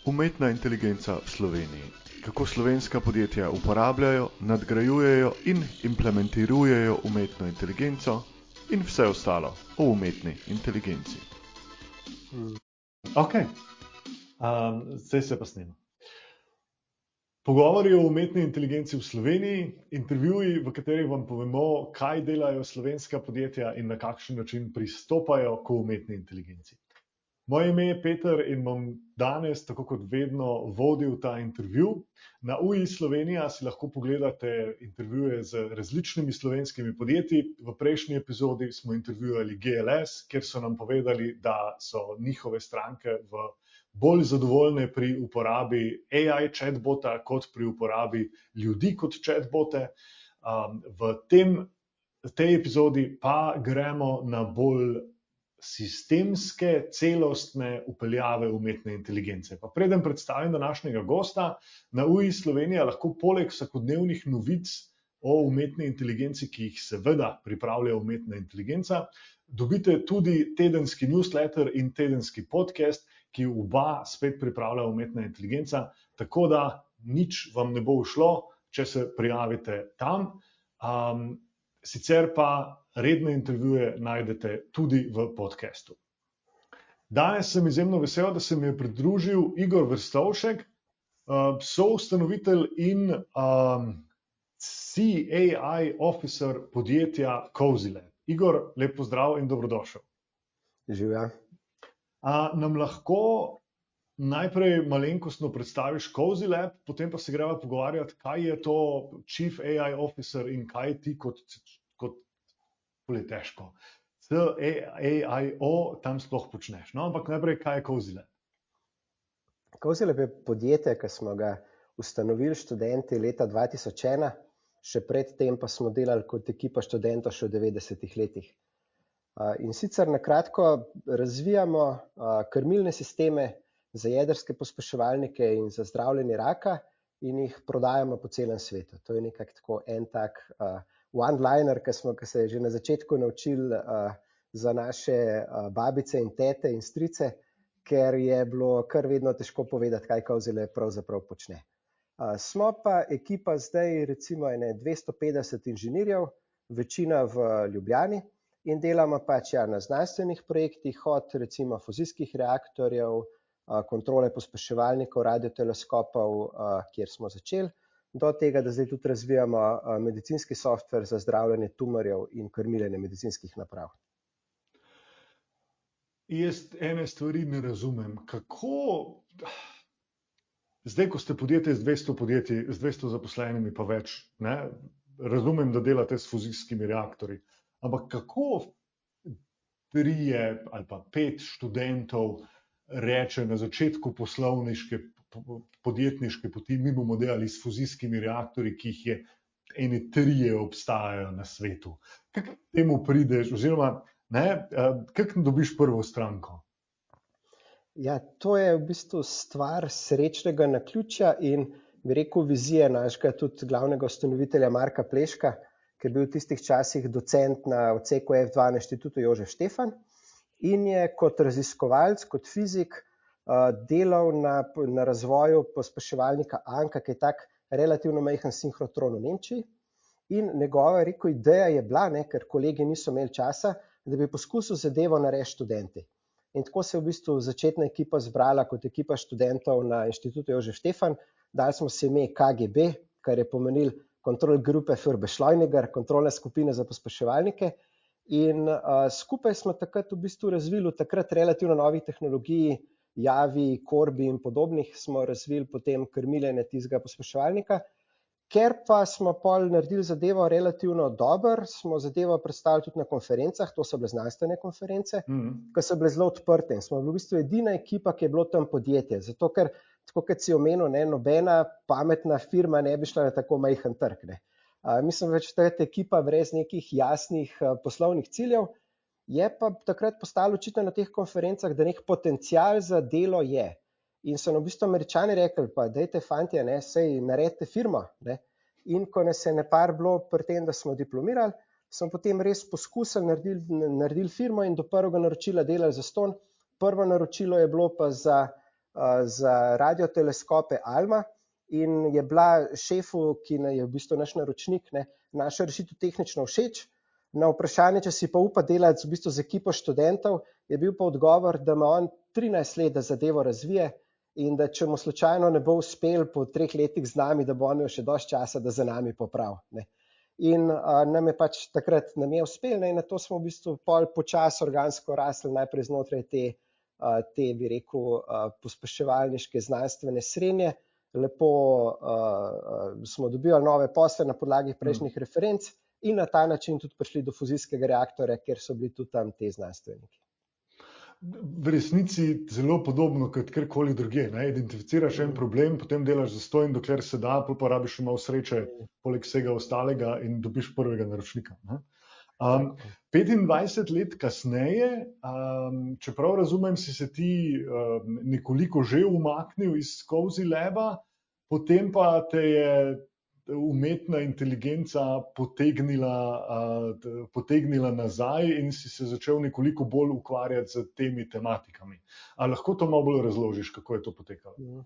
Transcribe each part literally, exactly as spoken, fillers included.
Umetna inteligenca v Sloveniji. Kako slovenska podjetja uporabljajo, nadgrajujejo in implementirajo umetno inteligenco in vse ostalo o umetni inteligenci. Ok, um, zdaj se pa snema. Pogovori o umetni inteligenci v Sloveniji, intervjuji, v katerih vam povemo, kaj delajo slovenska podjetja in na kakšen način pristopajo k umetni inteligenci. Moje ime je Peter in bom danes, tako kot vedno, vodil ta intervju. Na U I Slovenija si lahko pogledate intervjuje z različnimi slovenskimi podjetji. V prejšnji epizodi smo intervjuvali G L S, kjer so nam povedali, da so njihove stranke v bolj zadovoljne pri uporabi A I chatbota kot pri uporabi ljudi kot chatbote. Um, v tem, v tej epizodi pa gremo na bolj sistemske, celostne upeljave umetne inteligence. Pa preden predstavim današnjega gosta, na U I Slovenija lahko poleg vsakodnevnih novic o umetni inteligenci, ki jih seveda pripravlja umetna inteligenca, dobite tudi tedenski newsletter in tedenski podcast, ki oba spet pripravlja umetna inteligenca, tako da nič vam ne bo ušlo, če se prijavite tam. Um, sicer pa redne intervjuje najdete tudi v podcastu. Danes sem izjemno vesel, da se mi je pridružil Igor Verstovšek, soustanovitelj in um, C A I officer podjetja CozyLab. Igor, lep pozdrav in dobrodošel. Živja. A nam lahko najprej malenkostno predstaviš CozyLab, potem pa se greva pogovarjati, kaj je to Chief A I officer in kaj ti kot, kot je težko. C A I O tam sploh počneš. No, ampak najprej, kaj je CozyLab? CozyLab je podjetje, ki smo ga ustanovili študenti leta dva tisoč ena, še predtem pa smo delali kot ekipa študentov še v devetdesetih letih. In sicer na kratko razvijamo krmilne sisteme za jedrske pospeševalnike in za zdravljenje raka in jih prodajamo po celem svetu. To je nekako tako en tak one-liner, ki smo ki se je že na začetku naučili uh, za naše uh, babice in tete in strice, ker je bilo kar vedno težko povedati, kaj CozyLab pravzaprav počne. Uh, smo pa ekipa zdaj recimo ene dvesto petdeset inženirjev, večina v Ljubljani in delamo pač ja, na znanstvenih projektih od recimo fuzijskih reaktorjev, uh, kontrole pospeševalnikov, radioteleskopov, uh, kjer smo začeli, do tega, da zdaj tudi razvijamo medicinski softver za zdravljenje tumorjev in krmiljenje medicinskih naprav. Jaz ene stvari ne razumem. Kako, zdaj, ko ste podjetje z dvesto podjetji, z dvesto zaposlenimi pa več, ne, razumem, da delate s fuzijskimi reaktorji, ampak kako trije ali pa pet študentov reče na začetku poslovniške podjetniške poti, mi bomo delali s fuzijskimi reaktorji, ki jih je ene trije obstajajo na svetu. Kako temu prideš, oziroma ne, kako dobiš prvo stranko? Ja, to je v bistvu stvar srečnega naključja in bi rekel vizije našega tudi glavnega ustanovitelja Marka Pleška, ki je bil v tistih časih docent na odseku F dva na Inštitutu Jožef Štefan in je kot raziskovalec, kot fizik delal na, na razvoju pospeševalnika Anka, ki je tak relativno majhen sinhrotron v Nemčiji. In njegova rekel, ideja je bila, ne, ker kolegi niso imeli časa, da bi poskusil zadevo narediti študenti. In tako se je v bistvu začetna ekipa zbrala kot ekipa študentov na Inštitutu Jožef Štefan. Dali smo se ime K G B, kar je pomenil Kontrollgruppe für Beschleuniger, kontrolna skupina za pospeševalnike. In uh, skupaj smo takrat v bistvu razvili takrat relativno novih tehnologij, Javi, Korbi in podobnih, smo razvili potem krmiljenje tistega pospeševalnika. Ker pa smo pol naredili zadevo relativno dobro, smo zadevo predstavili tudi na konferencah, to so bile znanstvene konference, mm. ki so bile zelo odprte in smo bili v bistvu edina ekipa, ki je bilo tam podjetje. Zato ker, tako kot si omenil, ne, nobena pametna firma ne bi šla na tako majhen trg. Ne. Uh, mislim, več takrat ekipa brez nekih jasnih uh, poslovnih ciljev. Je pa takrat postalo očitno na teh konferencah, da nek potencial za delo je. In so nam v bistvu Američani rekli, pa dajte fantje, ne, sej naredite firmo. Ne. In ko nas je nepar bilo pri tem, da smo diplomirali, smo potem res poskusili naredili, naredili firmo in do prvega naročila delali zastonj. Prvo naročilo je bilo pa za za radioteleskope ALMA in je bila šefu, ki je v bistvu naš naročnik, ne, naša rešitev tehnično všeč. Na vprašanje, če si pa upa delati v bistvu z ekipo študentov, je bil pa odgovor, da ima on trinajst let, da zadevo razvije in da če mu slučajno ne bo uspel po treh letih z nami, da bo on imel še dosti časa, da za nami popravi. Ne. In uh, nam je pač takrat nam je uspel, ne, in na to smo v bistvu pol počas organsko rasli najprej znotraj te, uh, te bi rekel, uh, pospeševalniške znanstvene srenje. Lepo uh, smo dobili nove posle na podlagi prejšnjih mm. referenc in na ta način tudi prišli do fuzijskega reaktorja, kjer so bili tudi tam te znanstveniki. V resnici zelo podobno kot kjerkoli drugje. Ne? Identificiraš en problem, potem delaš zastonj, dokler se da, pa porabiš še malo sreče, poleg vsega ostalega in dobiš prvega naročnika. Ne? Um, petindvajset let kasneje, um, čeprav razumem, si se ti um, nekoliko že umaknil iz Cozy Laba, potem pa te je umetna inteligenca potegnila, uh, potegnila nazaj in si se začel nekoliko bolj ukvarjati z temi tematikami. A lahko to malo bolj razložiš, kako je to potekalo? Ja.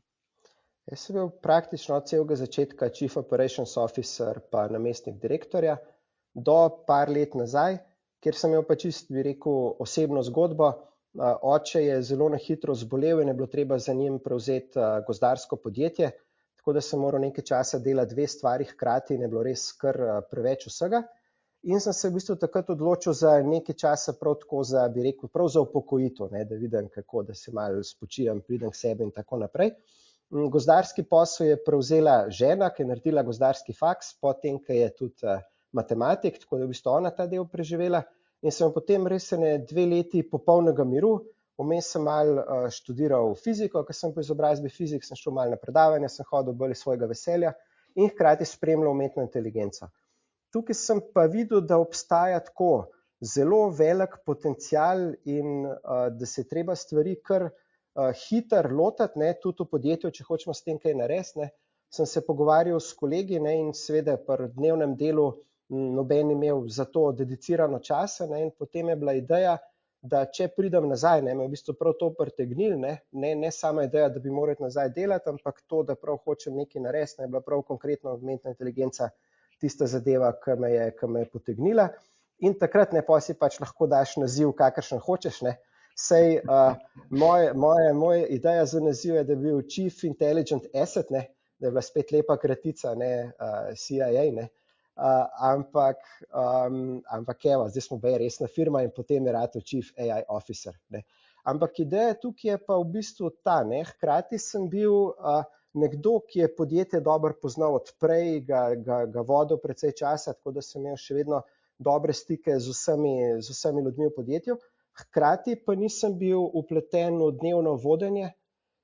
Jaz sem bil praktično od celega začetka Chief Operations Officer pa namestnik direktorja do par let nazaj, kjer sem imel pa čist, bi rekel, osebno zgodbo. Uh, oče je zelo na hitro zbolel in je bilo treba za njim prevzeti uh, gozdarsko podjetje, tako da sem moral nekaj časa delati dve stvari hkrati in je bilo res kar preveč vsega. In sem se v bistvu takrat odločil za nekaj časa prav tako za, bi rekel, prav za upokojitev, ne, da vidim kako, da se malo spočijem, pridem k sebi in tako naprej. Gozdarski posel je prevzela žena, ki je naredila gozdarski faks, potem, ki je tudi uh, matematik, tako da je v bistvu ona ta del preživela. In sem potem res ene dve leti popolnega miru. Vmes sem malo uh, študiral fiziko, ker sem po izobrazbi fizik, sem šel malo na predavanja, sem hodil bolj iz svojega veselja in hkrati spremljal umetno inteligenco. Tukaj sem pa videl, da obstaja tako zelo velik potencial in uh, da se treba stvari kar uh, hitro lotati, ne, tudi v podjetju, če hočemo s tem kaj narediti. Ne. Sem se pogovarjal s kolegi, ne, in seveda pri dnevnem delu m, noben imel za to dedicirano časa, ne, in potem je bila ideja, da če pridem nazaj, ne, me v bistvu prav to pritegnil, ne, ne, ne sama ideja, da bi moral nazaj delati, ampak to, da prav hočem nekaj narediti, ne, je bila prav konkretno umetna inteligenca tista zadeva, ki me je, ki me je potegnila. In takrat ne, pa si pač lahko daš naziv, kakršen hočeš, ne. Sej uh, moja moje, moje ideja za naziv je, da bi bil Chief Intelligent Asset, ne, da je bila spet lepa kratica, ne, uh, C I A, ne. Uh, ampak, um, ampak evo, zdaj smo bej resna firma in potem je ratel Chief A I Officer. Ne. Ampak ideja tukaj je pa v bistvu ta, ne, hkrati sem bil uh, nekdo, ki je podjetje dobro poznal od prej, ga, ga, ga vodil precej časa, tako da sem imel še vedno dobre stike z vsemi, z vsemi ljudmi v podjetju. Hkrati pa nisem bil upleten v dnevno vodenje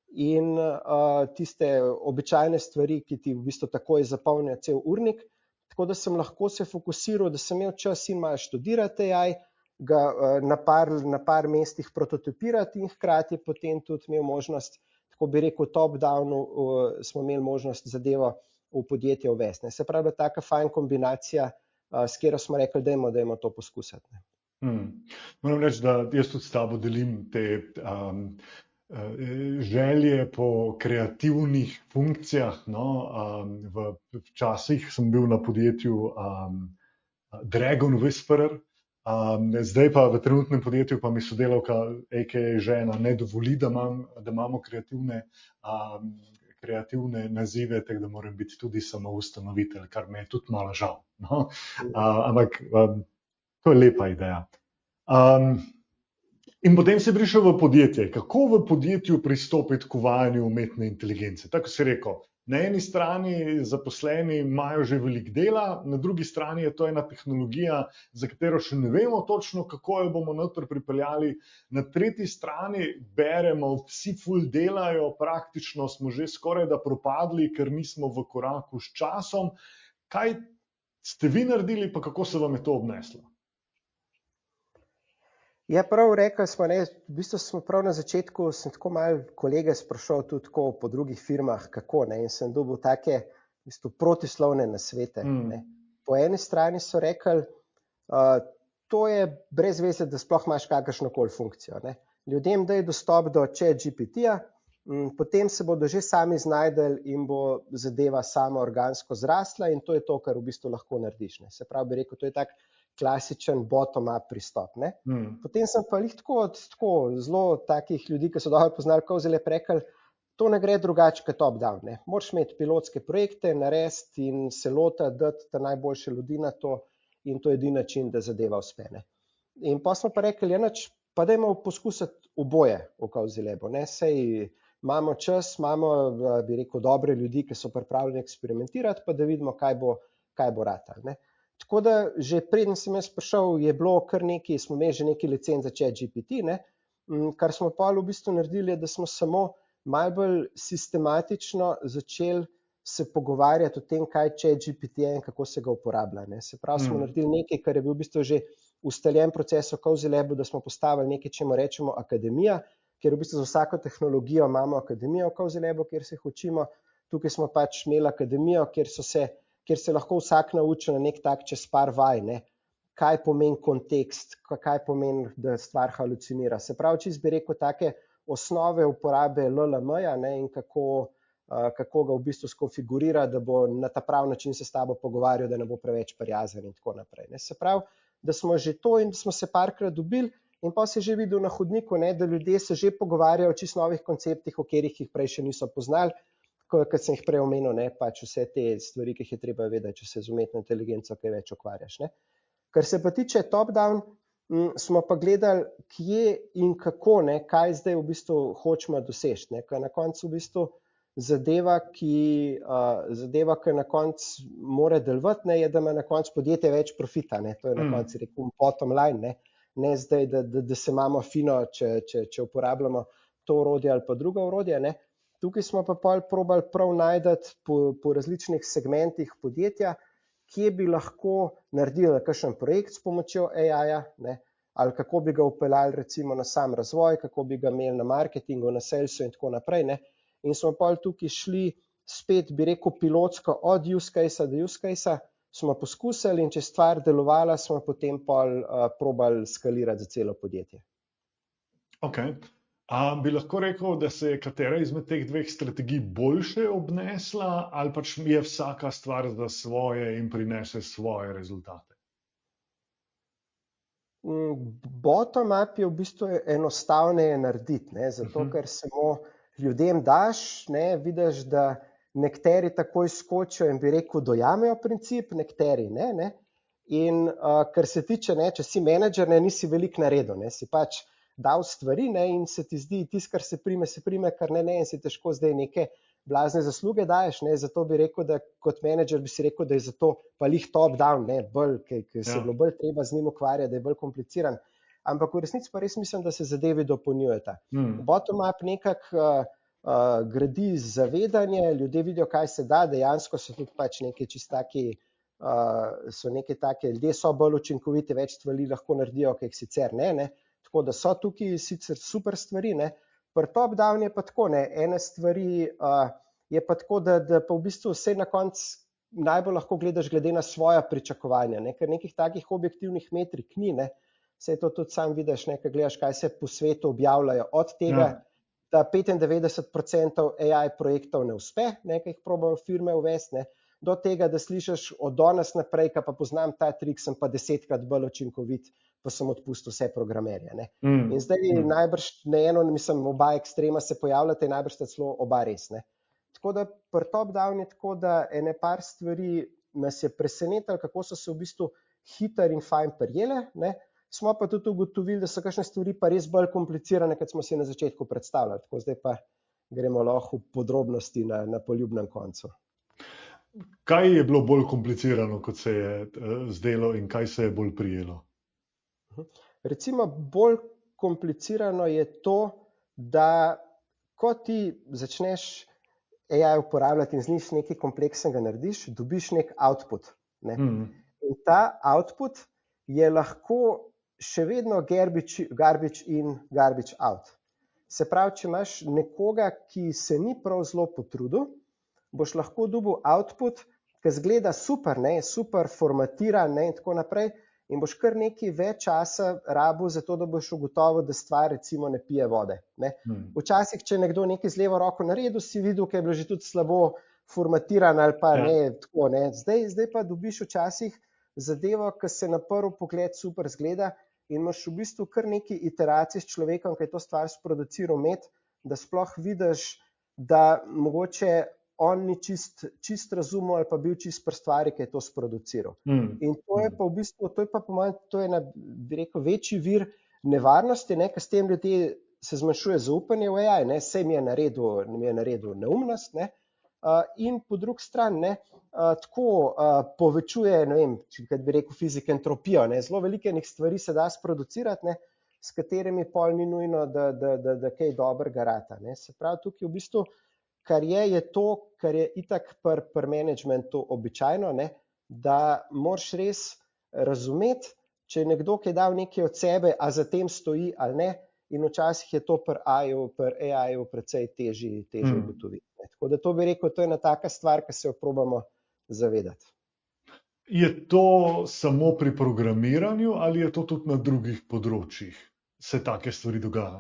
in uh, tiste običajne stvari, ki ti v bistvu takoj zapolnijo cel urnik. Tako da sem lahko se fokusiral, da sem imel čas in malo študirati A I, ga na par, na par mestih prototipirati in hkrati potem tudi imel možnost, tako bi rekel top-down, uh, smo imeli možnost zadevo v podjetje uvesti. Se pravi, da taka fajn kombinacija, uh, s katero smo rekli, dajmo, dajmo to poskusiti. Ne. Hmm. Moram reči, da jaz tudi s tabo delim te um, želje po kreativnih funkcijah. No, um, v, včasih sem bil na podjetju um, Dragon Whisperer, um, zdaj pa v trenutnem podjetju pa mi sodelavka, a k a žena, ne dovoli, da, imam, da imamo kreativne, um, kreativne nazive, tako da moram biti tudi samoustanovitelj, kar me je tudi malo žal. No? Uh, ampak um, to je lepa ideja. Um, In potem si prišel v podjetje. Kako v podjetju pristopiti k uvajanju umetne inteligence? Tako si rekel, na eni strani zaposleni imajo že veliko dela, na drugi strani je to ena tehnologija, za katero še ne vemo točno, kako jo bomo noter pripeljali. Na tretji strani beremo, vsi ful delajo, praktično smo že skoraj da propadli, ker nismo v koraku s časom. Kaj ste vi naredili, pa kako se vam je to obneslo? Ja, prav rekli smo, ne, v bistvu smo prav na začetku, sem tako malo kolege sprašal tudi tako po drugih firmah, kako, ne, in sem dobil take v bistvu protislovne nasvete. Mm. Ne. Po eni strani so rekli, uh, to je brez veze, da sploh imaš kakršnokoli funkcijo. Ne. Ljudem daj dostop do ChatGPT-ja, potem se bodo že sami znajdeli in bo zadeva sama organsko zrasla in to je to, kar v bistvu lahko narediš. Ne. Se pravi, bi rekel, to je tak klasičen bottom-up pristop. Ne. Mm. Potem sem pa lih tako od tako, zelo takih ljudi, ki so dobro poznali Kovzelep, rekel, to ne gre drugače kot top-down. Ne. Moraš imeti pilotske projekte, narediti in se lota, dati ta najboljše ljudi na to in to je edini način, da zadeva uspe. Ne. In pa smo pa rekli, ja, nič, pa dajmo poskusiti oboje v Kovzelepu. Sej imamo čas, imamo, bi rekel, dobre ljudi, ki so pripravljeni eksperimentirati, pa da vidimo, kaj bo, kaj bo ratal. Ne. Tako da že preden sem jaz prišel, je bilo kar nekaj, smo imeli že nekaj licenc za ChatGPT, ne, kar smo pa v bistvu naredili, je, da smo samo malo bolj sistematično začeli se pogovarjati o tem, kaj ChatGPT je in kako se ga uporablja. Ne. Se pravi, smo Mm. naredili nekaj, kar je bil v bistvu že ustaljen proces v Kovzelepu, da smo postavili nekaj, čemu rečemo akademija, kjer v bistvu za vsako tehnologijo imamo akademijo v Kovzelepu, kjer se jih učimo. Tukaj smo pač imeli akademijo, kjer, so se, kjer se lahko vsak nauči na nek tak čez par vaj, ne. Kaj pomeni kontekst, kaj pomeni, da stvar halucinira. Se pravi, čisto bi rekel, take osnove uporabe L L M-ja, ne, in kako, uh, kako ga v bistvu skonfigurira, da bo na ta prav način se s tabo pogovarjal, da ne bo preveč prijazen in tako naprej. Ne. Se pravi, da smo že to in smo se parkrat dobili in pa se že videl na hodniku, ne, da ljudje se že pogovarjajo o čisto novih konceptih, o katerih jih prej še niso poznali, kot sem jih prej omenil, ne, pač vse te stvari, ki jih je treba vedeti, če se z umetno inteligenco kaj več ukvarjaš. Ne. Kar se pa tiče top-down, m, smo pa gledali, kje in kako, ne, kaj zdaj v bistvu hočemo doseči. Ne, ker na koncu v bistvu zadeva, ki, uh, zadeva, ki na koncu mora delovati, ne, je, da ima na koncu podjetje več profita. Ne, to je na Mm. koncu rekel bottom line, ne, ne zdaj, da, da, da se imamo fino, če, če, če uporabljamo to orodje ali pa druga orodja. Ne. Tukaj smo pa pol probali prav najdati po, po različnih segmentih podjetja, kje bi lahko naredili kakšen projekt s pomočjo A I-ja, ne, ali kako bi ga upeljali recimo na sam razvoj, kako bi ga imeli na marketingu, na salesu in tako naprej. Ne. In smo pol tukaj šli spet, bi rekel, pilotsko od use case do use case, smo poskusili in če stvar delovala, smo potem pol uh, probali skalirati za celo podjetje. Ok. A bi lahko rekel, da se je katera izmed teh dveh strategij boljše obnesla ali pač je vsaka stvar za svoje in prinese svoje rezultate? Bottom-up je v bistvu enostavneje narediti, ne, zato Mhm. ker samo ljudem daš, ne, vidiš, da nekateri takoj skočijo in bi rekel, dojamejo princip, nekateri ne. ne. In uh, kar se tiče, ne, če si menedžer, ne, nisi veliko naredil, ne, si pač dal stvari, ne, in se ti zdi, tisto, kar se prime, se prime, kar ne, ne, in si težko zdaj neke blazne zasluge daješ, ne, zato bi rekel, da kot menedžer bi si rekel, da je zato pa lih top-down, ne, bolj, ker se je Ja. bilo bolj treba z njim ukvarjati, da je bolj kompliciran. Ampak v resnici pa res mislim, da se zadevi dopolnjujeta. Mm. Bottom-up nekako uh, uh, gradi zavedanje, ljudje vidijo, kaj se da, dejansko so tudi pač neki čistaki, uh, so neke take, ljudje so bolj učinkoviti, več stvari lahko naredijo, ki jih sicer ne, ne. Tako da so tukaj sicer super stvari, ne. Pri top-down je pa tako, ne, ene stvari uh, je pa tako, da, da pa v bistvu vse na koncu najbolj lahko gledaš glede na svoja pričakovanja, ne, ker nekih takih objektivnih metrik ni, ne. Saj to tudi sam vidiš, ne, ker gledaš, kaj se po svetu objavljajo, od tega, Ja. da petindevetdeset procentov A I projektov ne uspe, ne, ki jih probajo firme uvesti, ne, do tega, da slišiš od danes naprej, ki pa poznam ta trik, sem pa desetkrat bolj učinkovit, pa sem odpustil vse programerje. Ne. Mm. In zdaj Mm. najbrž ne eno, mislim, oba ekstrema se pojavljata in najbrž sta celo oba res. Ne. Tako da pri top-down je tako, da ene par stvari nas je presenetilo, kako so se v bistvu hitro in fajn prijele, ne. Smo pa tudi ugotovili, da so kakšne stvari pa res bolj komplicirane, kot smo si na začetku predstavljali. Tako zdaj pa gremo lahko v podrobnosti na, na poljubnem koncu. Kaj je bilo bolj komplicirano, kot se je uh, zdelo in kaj se je bolj prijelo? Recimo bolj komplicirano je to, da ko ti začneš A I uporabljati in z njih nekaj kompleksnega narediš, dobiš nek output. Ne. Mm. In ta output je lahko še vedno garbage, garbage in garbage out. Se pravi, če imaš nekoga, ki se ni prav zelo potrudil, boš lahko dobil output, ki zgleda super, ne, super formatiran, ne, in tako naprej, in boš kar nekaj več časa rabil za to, da boš ugotovil, da stvar recimo ne pije vode. Ne. Hmm. Včasih, če nekdo nekaj z levo roko naredil, si videl, kaj je bilo že tudi slabo formatiran ali pa Ja. ne, tako, ne. Zdaj, zdaj pa dobiš včasih zadevo, ki se na prvi pogled super zgleda in imaš v bistvu kar nekaj iteracij s človekom, ki je to stvar sproduciral med, da sploh vidiš, da mogoče on ni čist, čist razumel ali pa bil čist pri stvari, ki je to sproduciral. Hmm. In to je pa v bistvu, to je pa po mojem, to je na, bi rekel, večji vir nevarnosti, ne, ker s tem ljudje se zmanjšuje zaupanje v A I, ne, saj mi je naredil, mi je naredil neumnost, ne, uh, in po drugi strani, ne, uh, tako uh, povečuje, ne vem, če bi rekel fizik, entropijo, ne, zelo veliko enih stvari se da sproducirati, ne, s katerimi pol ni nujno, da, da, da, da kaj dobrega rata, ne. Se pravi, tukaj v bistvu, kar je, je to, kar je itak pri pr managementu običajno, ne, da moraš res razumeti, če je nekdo, ki je dal nekaj od sebe, a za tem stoji ali ne, in včasih je to pri A I-ju, pri A I-ju precej težje, težje Hmm. ugotoviti. Ne. Tako da to bi rekel, to je ena taka stvar, ki se jo probamo zavedati. Je to samo pri programiranju ali je to tudi na drugih področjih? Se take stvari dogajajo?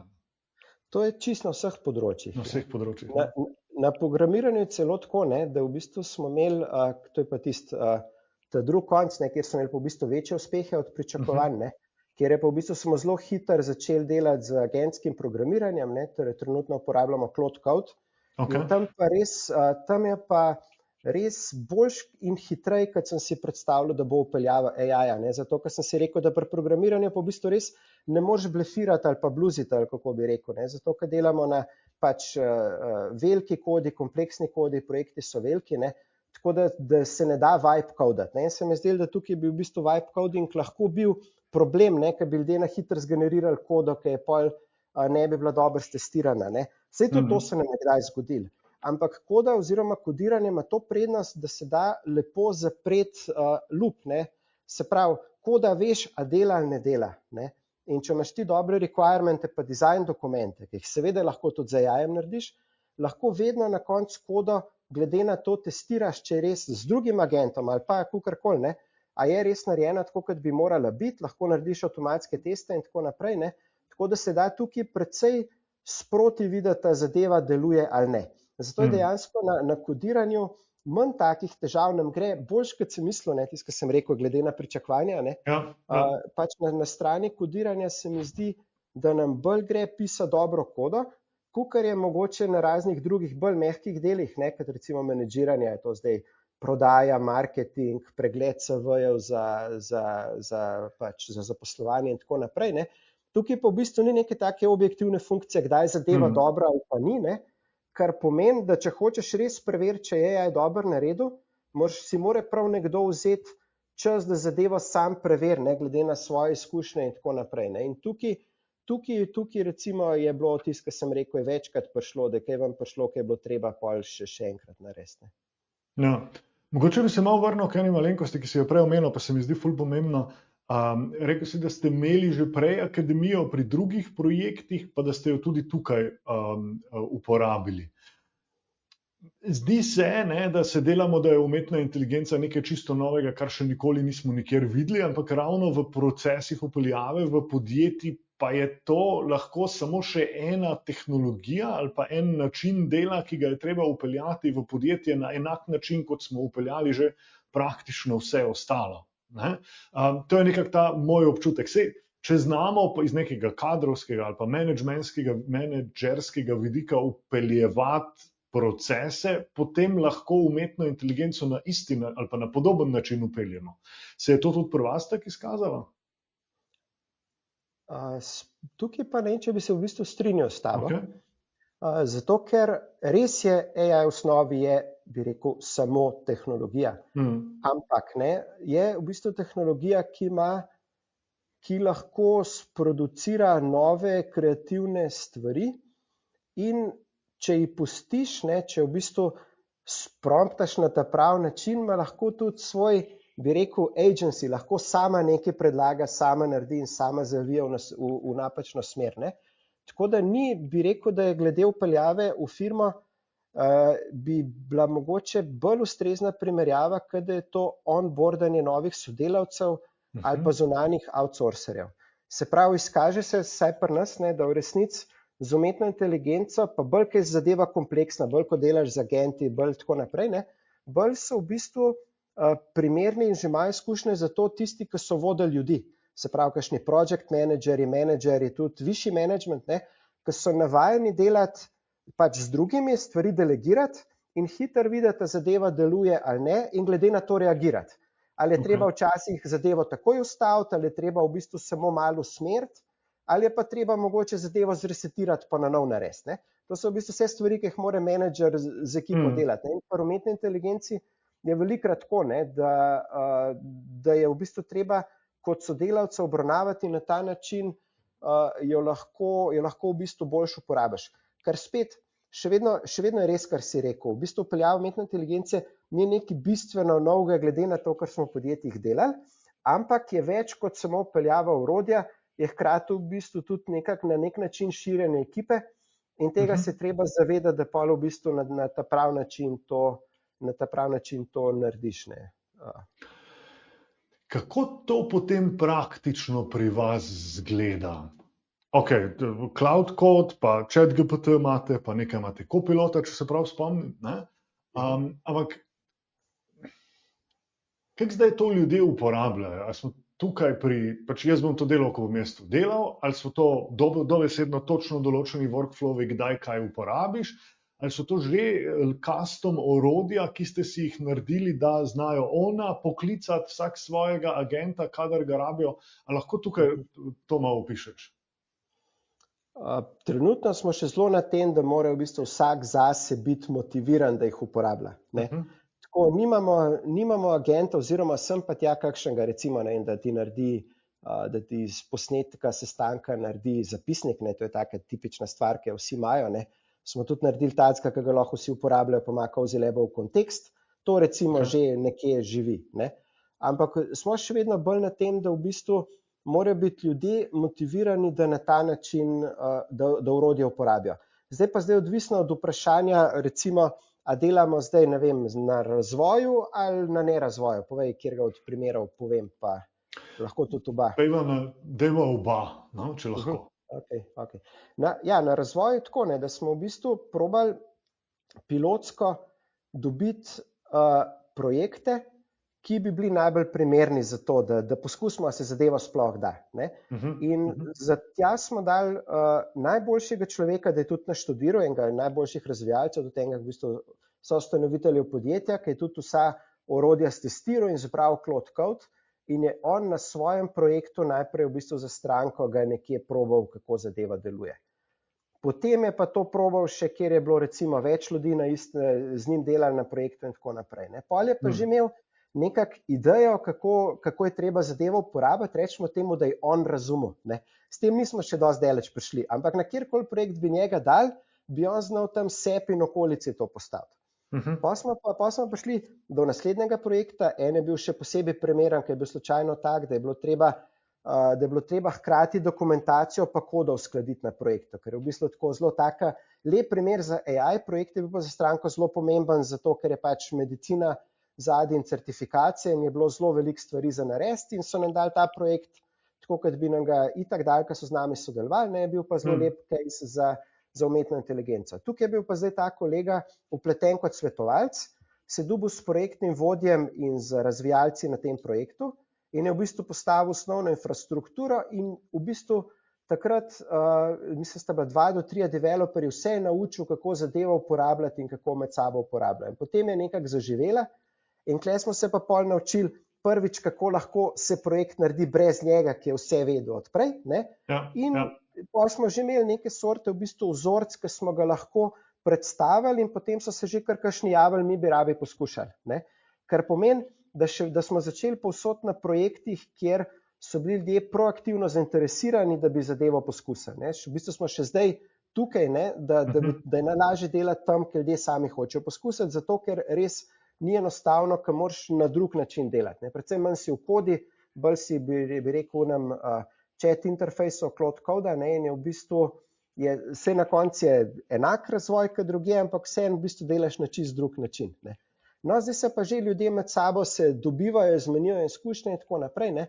To je čisto na vseh področjih. Na vseh področjih. Na, Ne? na programiranju je celo tako, ne, da v bistvu smo imeli, uh, to je pa tisti uh, ta drugi konc, ne, kjer smo imeli pa v bistvu večje uspehe od pričakovanj, ne, kjer je pa v bistvu smo zelo hitro začeli delati z agentskim programiranjem, ne, torej trenutno uporabljamo Claude Code. Okay. In tam pa res, uh, tam je pa res boljš in hitrej, kot sem si predstavljal, da bo upeljava A I-ja, ne, zato, ker sem si rekel, da pri programiranju pa v bistvu res ne moreš blefirati ali pa bluziti, ali kako bi rekel, ne, zato, ker delamo na pač uh, veliki kodi, kompleksni kodi, projekti so veliki, ne, tako da, da se ne da vibe codati, ne, in se mi je zdelo, da tukaj bi v bistvu vibe coding lahko bil problem, ne, ker bi ljudje na hitro zgenerirali kodo, ki je pol uh, ne bi bila dobro stestirana, ne. Saj tudi to se nam je kdaj zgodilo. Ampak koda oziroma kodiranje ima to prednost, da se da lepo zapreti uh, loop, ne. Se pravi, koda veš, a dela ali ne dela, ne. In če imaš ti dobre requirements pa design dokumente, ki jih seveda lahko tudi z A I-jem narediš, lahko vedno na koncu kodo, glede na to testiraš, če je res z drugim agentom ali pa kakorkoli, ne, a je res narejena tako, kot bi morala biti, lahko narediš avtomatske teste in tako naprej, ne. Tako da se da tukaj precej sproti videti, da zadeva deluje ali ne. Zato je dejansko na, na kodiranju manj takih težav, nam gre boljš, kot sem mislil, ne, tisto, kar sem rekel, glede na pričakovanja, ne. Ja, ja. Uh, pač na, na strani kodiranja se mi zdi, da nam bolj gre pisati dobro kodo, kakor je mogoče na raznih drugih bolj mehkih delih, ne, kot recimo menedžiranje, je to zdaj prodaja, marketing, pregled C V-jev za, za, za, pač, za zaposlovanje in tako naprej, ne. Tukaj pa v bistvu ni neke take objektivne funkcije, kdaj zadeva Mhm. dobra ali pa ni, ne. Kar pomeni, da če hočeš res preveriti, če je A I dobro naredil, moraš, si mora prav nekdo vzeti čas, da zadevo sam preveri, ne, glede na svoje izkušnje in tako naprej, ne. In tukaj, tukaj, tukaj recimo je bilo tisto, kar sem rekel, je večkrat prišlo, da kaj vam prišlo, kaj je bilo treba pol še, še enkrat narediti, ne. Ja. Mogoče bi se malo vrnil k eni malenkosti, ki si jo prej omenil, pa se mi zdi ful pomembno. Um, rekel si, da ste imeli že prej akademijo pri drugih projektih, pa da ste jo tudi tukaj um, uporabili. Zdi se, ne, da se delamo, da je umetna inteligenca nekaj čisto novega, kar še nikoli nismo nikjer videli, ampak ravno v procesih upeljave v podjetji pa je to lahko samo še ena tehnologija ali pa en način dela, ki ga je treba upeljati v podjetje na enak način, kot smo upeljali že praktično vse ostalo. Ne? Um, to je nekako ta moj občutek. Sej, če znamo iz nekega kadrovskega ali pa menedžmentskega, menedžerskega vidika upeljevati procese, potem lahko umetno inteligenco na isti ali pa na podoben način upeljemo. Se je to tudi pri vas tako izkazalo? Uh, tukaj pa ne, če bi se v bistvu strinjal s tabo. Okay. Uh, zato, ker res je A I v osnovi je, bi rekel, samo tehnologija. Mm. Ampak ne, je v bistvu tehnologija, ki ima, ki lahko sproducira nove kreativne stvari in če ji pustiš, ne, če v bistvu spromptaš na ta prav način, ima lahko tudi svoj, bi rekel, agency, lahko sama nekaj predlaga, sama naredi in sama zavija v, v, v napačno smer, ne. Tako da ni, bi rekel, da je glede upeljave v firmo, uh, bi bila mogoče bolj ustrezna primerjava, kada je to onboardanje novih sodelavcev, ali pa zunanjih outsourcerjev. Se pravi, izkaže se, saj pri nas, ne, da v resnici z umetno inteligenco, pa bolj, kaj zadeva kompleksna, bolj, ko delaš z agenti, bolj tako naprej, ne, bolj so v bistvu uh, primerni in že imajo izkušnje za to tisti, ki so vodili ljudi. Se pravi, kakšni project manageri, menedžeri, tudi višji management, ne, ki so navajeni delati pač z drugimi, stvari delegirati in hitro videti, da zadeva deluje ali ne in glede na to reagirati. Ali je treba včasih zadevo takoj ustaviti, ali je treba v bistvu samo malo usmeriti, ali je pa treba mogoče zadevo zresetirati pa na nov narediti. To so v bistvu vse stvari, ki jih mora menedžer z, z ekipo mm. delati. Ne? In pri umetni inteligenci je velikokrat tako, ne, da, uh, da je v bistvu treba kot sodelavca obravnavati na ta način, uh, jo, lahko, jo lahko v bistvu boljš uporabiš. Ker spet, še vedno, še vedno je res, kar si rekel. V bistvu vpeljava umetne inteligence ni nekaj bistveno novega glede na to, kar smo v podjetjih delali, ampak je več kot samo vpeljava orodja, je hkrati v bistvu tudi nekak, na nek način širjenje ekipe in tega uh-huh. se treba zavedati, da pa v bistvu na, na ta prav način to, na ta prav način to narediš. Ne. Kako to potem praktično pri vas zgleda? Ok, Cloud Code, pa ChatGPT imate, pa nekaj imate Copilota, če se prav spomnim. Ne? Um, ampak, kako zdaj to ljudje uporabljajo? Ali smo tukaj pri, pač jaz bom to delal, ko bom mestu delal, ali so to do, dobesedno točno določeni workflowi, kdaj kaj uporabiš, ali so to že custom orodja, ki ste si jih naredili, da znajo ona poklicati vsak svojega agenta, kadar ga rabijo, ali lahko tukaj to malo opišeš? Uh, trenutno smo še zelo na tem, da mora v bistvu vsak zase biti motiviran, da jih uporablja. Ne? Uh-huh. Tako, nimamo, nimamo agenta oziroma sem pa tja kakšnega, recimo, ne, da ti naredi, uh, da ti iz posnetka sestanka naredi zapisnik, ne? To je taka tipična stvar, ki jo vsi imajo. Ne? Smo tudi naredili tacka, ki ga lahko vsi uporabljajo, pa ima kozi lebo v kontekst. To recimo uh-huh. že nekje živi. Ne? Ampak smo še vedno bolj na tem, da v bistvu morajo biti ljudje motivirani, da na ta način, da, da orodje uporabijo. Zdaj pa zdaj odvisno od vprašanja, recimo, a delamo zdaj, ne vem, na razvoju ali na nerazvoju. Povej, kjer ga od primerov povem, pa lahko tudi oba. Dajmo oba, no, če lahko. Uh-huh. Okay, okay. Na, ja, na razvoju tako, ne, da smo v bistvu probali pilotsko dobiti uh, projekte, ki bi bili najbolj primerni za to, da, da poskusimo, se zadeva sploh da. Ne? Uh-huh, in uh-huh. za tja smo dali uh, najboljšega človeka, da je tudi naštudiral enega najboljših razvijalcev, tudi enega v bistvu soustanoviteljev podjetja, ki je tudi vsa orodja stestiral in zbral Cloud Code in je on na svojem projektu najprej v bistvu za stranko ga nekje probal, kako zadeva deluje. Potem je pa to probal še, kjer je bilo recimo več ljudi na iste, z njim delali na projektu in tako naprej. Ne? Pol je pa uh-huh. že imel nekak idejo, kako, kako je treba zadevo uporabiti, rečemo temu, da je on razumel. Ne. S tem nismo še dosti daleč prišli, ampak na kjerkoli projekt bi njega dal, bi on znal tam sep in okolici to postaviti. Uh-huh. Pa smo pa, pa smo prišli do naslednjega projekta, en je bil še posebej primeren, ker je bil slučajno tak, da je bilo treba, uh, da je bilo treba hkrati dokumentacijo pa kodo uskladiti na projektu, ker je v bistvu tako zelo taka, lep primer za A I projekt je bil pa za stranko zelo pomemben, zato ker je pač medicina zadnji in certifikacije in je bilo zelo veliko stvari za narediti in so nam dali ta projekt, tako kot bi nam ga itak dali, ki so z nami sodelovali, ne, je bil pa zelo hmm. lep case za, za umetno inteligenco. Tukaj je bil pa zdaj ta kolega vpleten kot svetovalec, se dobil s projektnim vodjem in z razvijalci na tem projektu in je v bistvu postavil osnovno infrastrukturo in v bistvu takrat, uh, mislim, sta bila dva do trije developerji, vse je naučil, kako zadevo uporabljati in kako med sabo uporabljati. Potem je nekako zaživela. In tukaj smo se pa pol naučili prvič, kako lahko se projekt naredi brez njega, ki je vse vedel odprej. Ne? Ja, in ja. Pol smo že imeli neke sorte v bistvu vzorc, ki smo ga lahko predstavili in potem so se že kar kakšni javili, mi bi rabi poskušali. Ne? Kar pomeni, da, še, da smo začeli povsod na projektih, kjer so bili ljudje proaktivno zainteresirani, da bi zadevo poskusili. Ne? V bistvu smo še zdaj tukaj, ne? Da, da, bi, da je najlažje delati tam, kjer ljudje sami hočejo poskusiti, zato ker res ni enostavno, ker moraš na drug način delati. Ne. Predvsem manj si v kodi, bolj si bi, bi rekel nam uh, chat interfejsov Cloud Code, ne, in je v bistvu, je, vse na koncu je enak razvoj kot druge, ampak vse v bistvu delaš na čist drug način. Ne. No, zdaj se pa že ljudje med sabo se dobivajo, izmenjujejo izkušnje in tako naprej. Ne.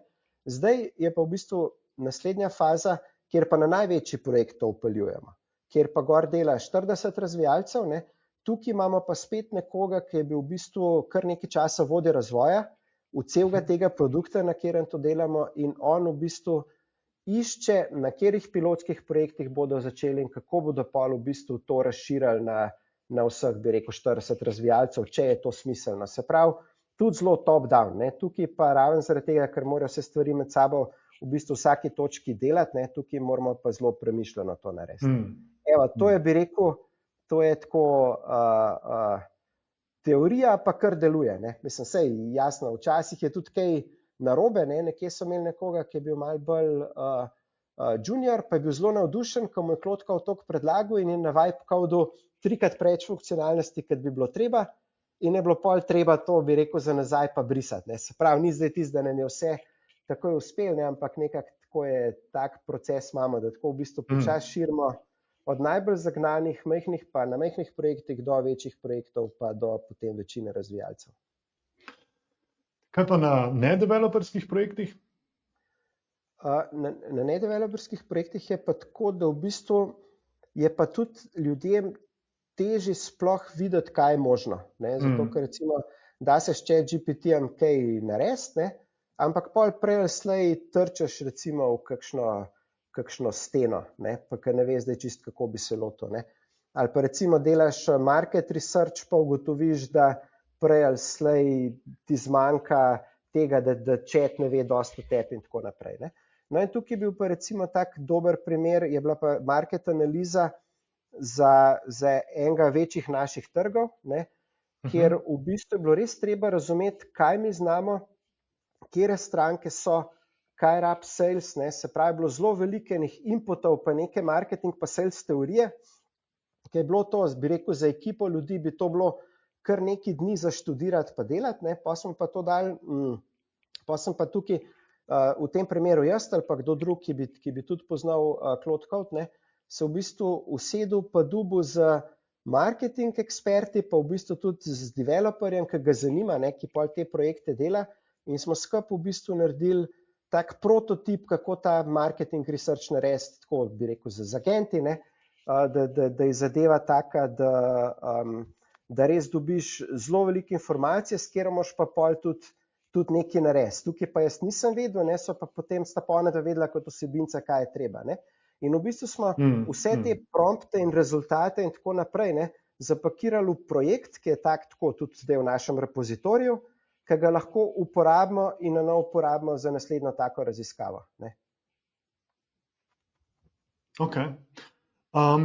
Zdaj je pa v bistvu naslednja faza, kjer pa na največji projekt to upeljujemo, kjer pa gor dela štirideset razvijalcev, ne, tukaj imamo pa spet nekoga, ki je bil v bistvu kar nekaj časa vodja razvoja v celega tega produkta, na katerem to delamo, in on v bistvu išče, na katerih pilotskih projektih bodo začeli in kako bodo pol v bistvu to razširili na, na vseh, bi rekel, štirideset razvijalcev, če je to smiselno. Se pravi, tudi zelo top-down, ne, tukaj pa raven zaradi tega, ker morajo vse stvari med sabo v bistvu vsaki točki delati, ne, tukaj moramo pa zelo premišljeno to narediti. Mm. Evo, to je, bi rekel, to je tako uh, uh, teorija, pa kar deluje, ne. Mislim, sej jasno, včasih je tudi kaj narobe, ne, nekje so imeli nekoga, ki je bil malo bolj uh, uh, junior, pa je bil zelo navdušen, ko mu je Claude Code toliko predlagal in je na Vibe Codu trikrat preveč funkcionalnosti, kot bi bilo treba, in je bilo pol treba to, bi rekel, za nazaj pa brisati, ne. Se pravi, ni zdaj tisto, da nam je vse takoj uspel, ne, ampak nekako tako je, tak proces imamo, da tako v bistvu počas širimo od najbolj zagnanih, majhnih pa na majhnih projektih do večjih projektov, pa do potem večine razvijalcev. Kaj pa na nedeveloperskih projektih? Uh, na, na nedeveloperskih projektih je pa tako, da v bistvu je pa tudi ljudem težje sploh videti, kaj je možno, ne, zato Mm. ker recimo da se s ChatGPT-jem kaj narediti, ne, ampak pol prej ali slej trčeš recimo v kakšno kakšno steno, ne, pa ker ne veš zdaj čist, kako bi se lotil, ne. Ali pa recimo delaš market research, pa ugotoviš, da prej ali slej ti zmanjka tega, da, da chat ne ve dosti o tebi in tako naprej, ne. No in tukaj je bil pa recimo tak dober primer, je bila pa market analiza za, za enega večjih naših trgov, ne, kjer v bistvu je bilo res treba razumeti, kaj mi znamo, katere stranke so, kaj rab sales, ne, se pravi, bilo zelo veliko enih inputov, pa neke marketing pa sales teorije, ki je bilo to, bi rekel, za ekipo ljudi bi to bilo kar nekaj dni za študirati pa delati, ne, pa smo pa to dali, mm, pa sem pa tukaj uh, v tem primeru jaz ali pa kdo drug, ki bi, ki bi tudi poznal uh, Claude Code, ne, se v bistvu usedel pa dubu z marketing eksperti, pa v bistvu tudi z developerjem, ki ga zanima, ne, ki pol te projekte dela, in smo skupaj v bistvu naredili tak prototip, kako ta marketing research narediti, tako bi rekel, z agenti, ne, da, da, da je zadeva taka, da, um, da res dobiš zelo veliko informacije, s katero moš pa pol tudi, tudi nekaj narediti. Tukaj pa jaz nisem vedel, ne, so pa potem sta pa ona vedela kot osebinca, kaj je treba, ne. In v bistvu smo Mm, vse te mm. prompte in rezultate in tako naprej, ne, zapakirali v projekt, ki je tak tako tudi zdaj v našem repozitoriju, ki ga lahko uporabimo in na novo uporabimo za naslednjo tako raziskavo, ne. Ok. Um,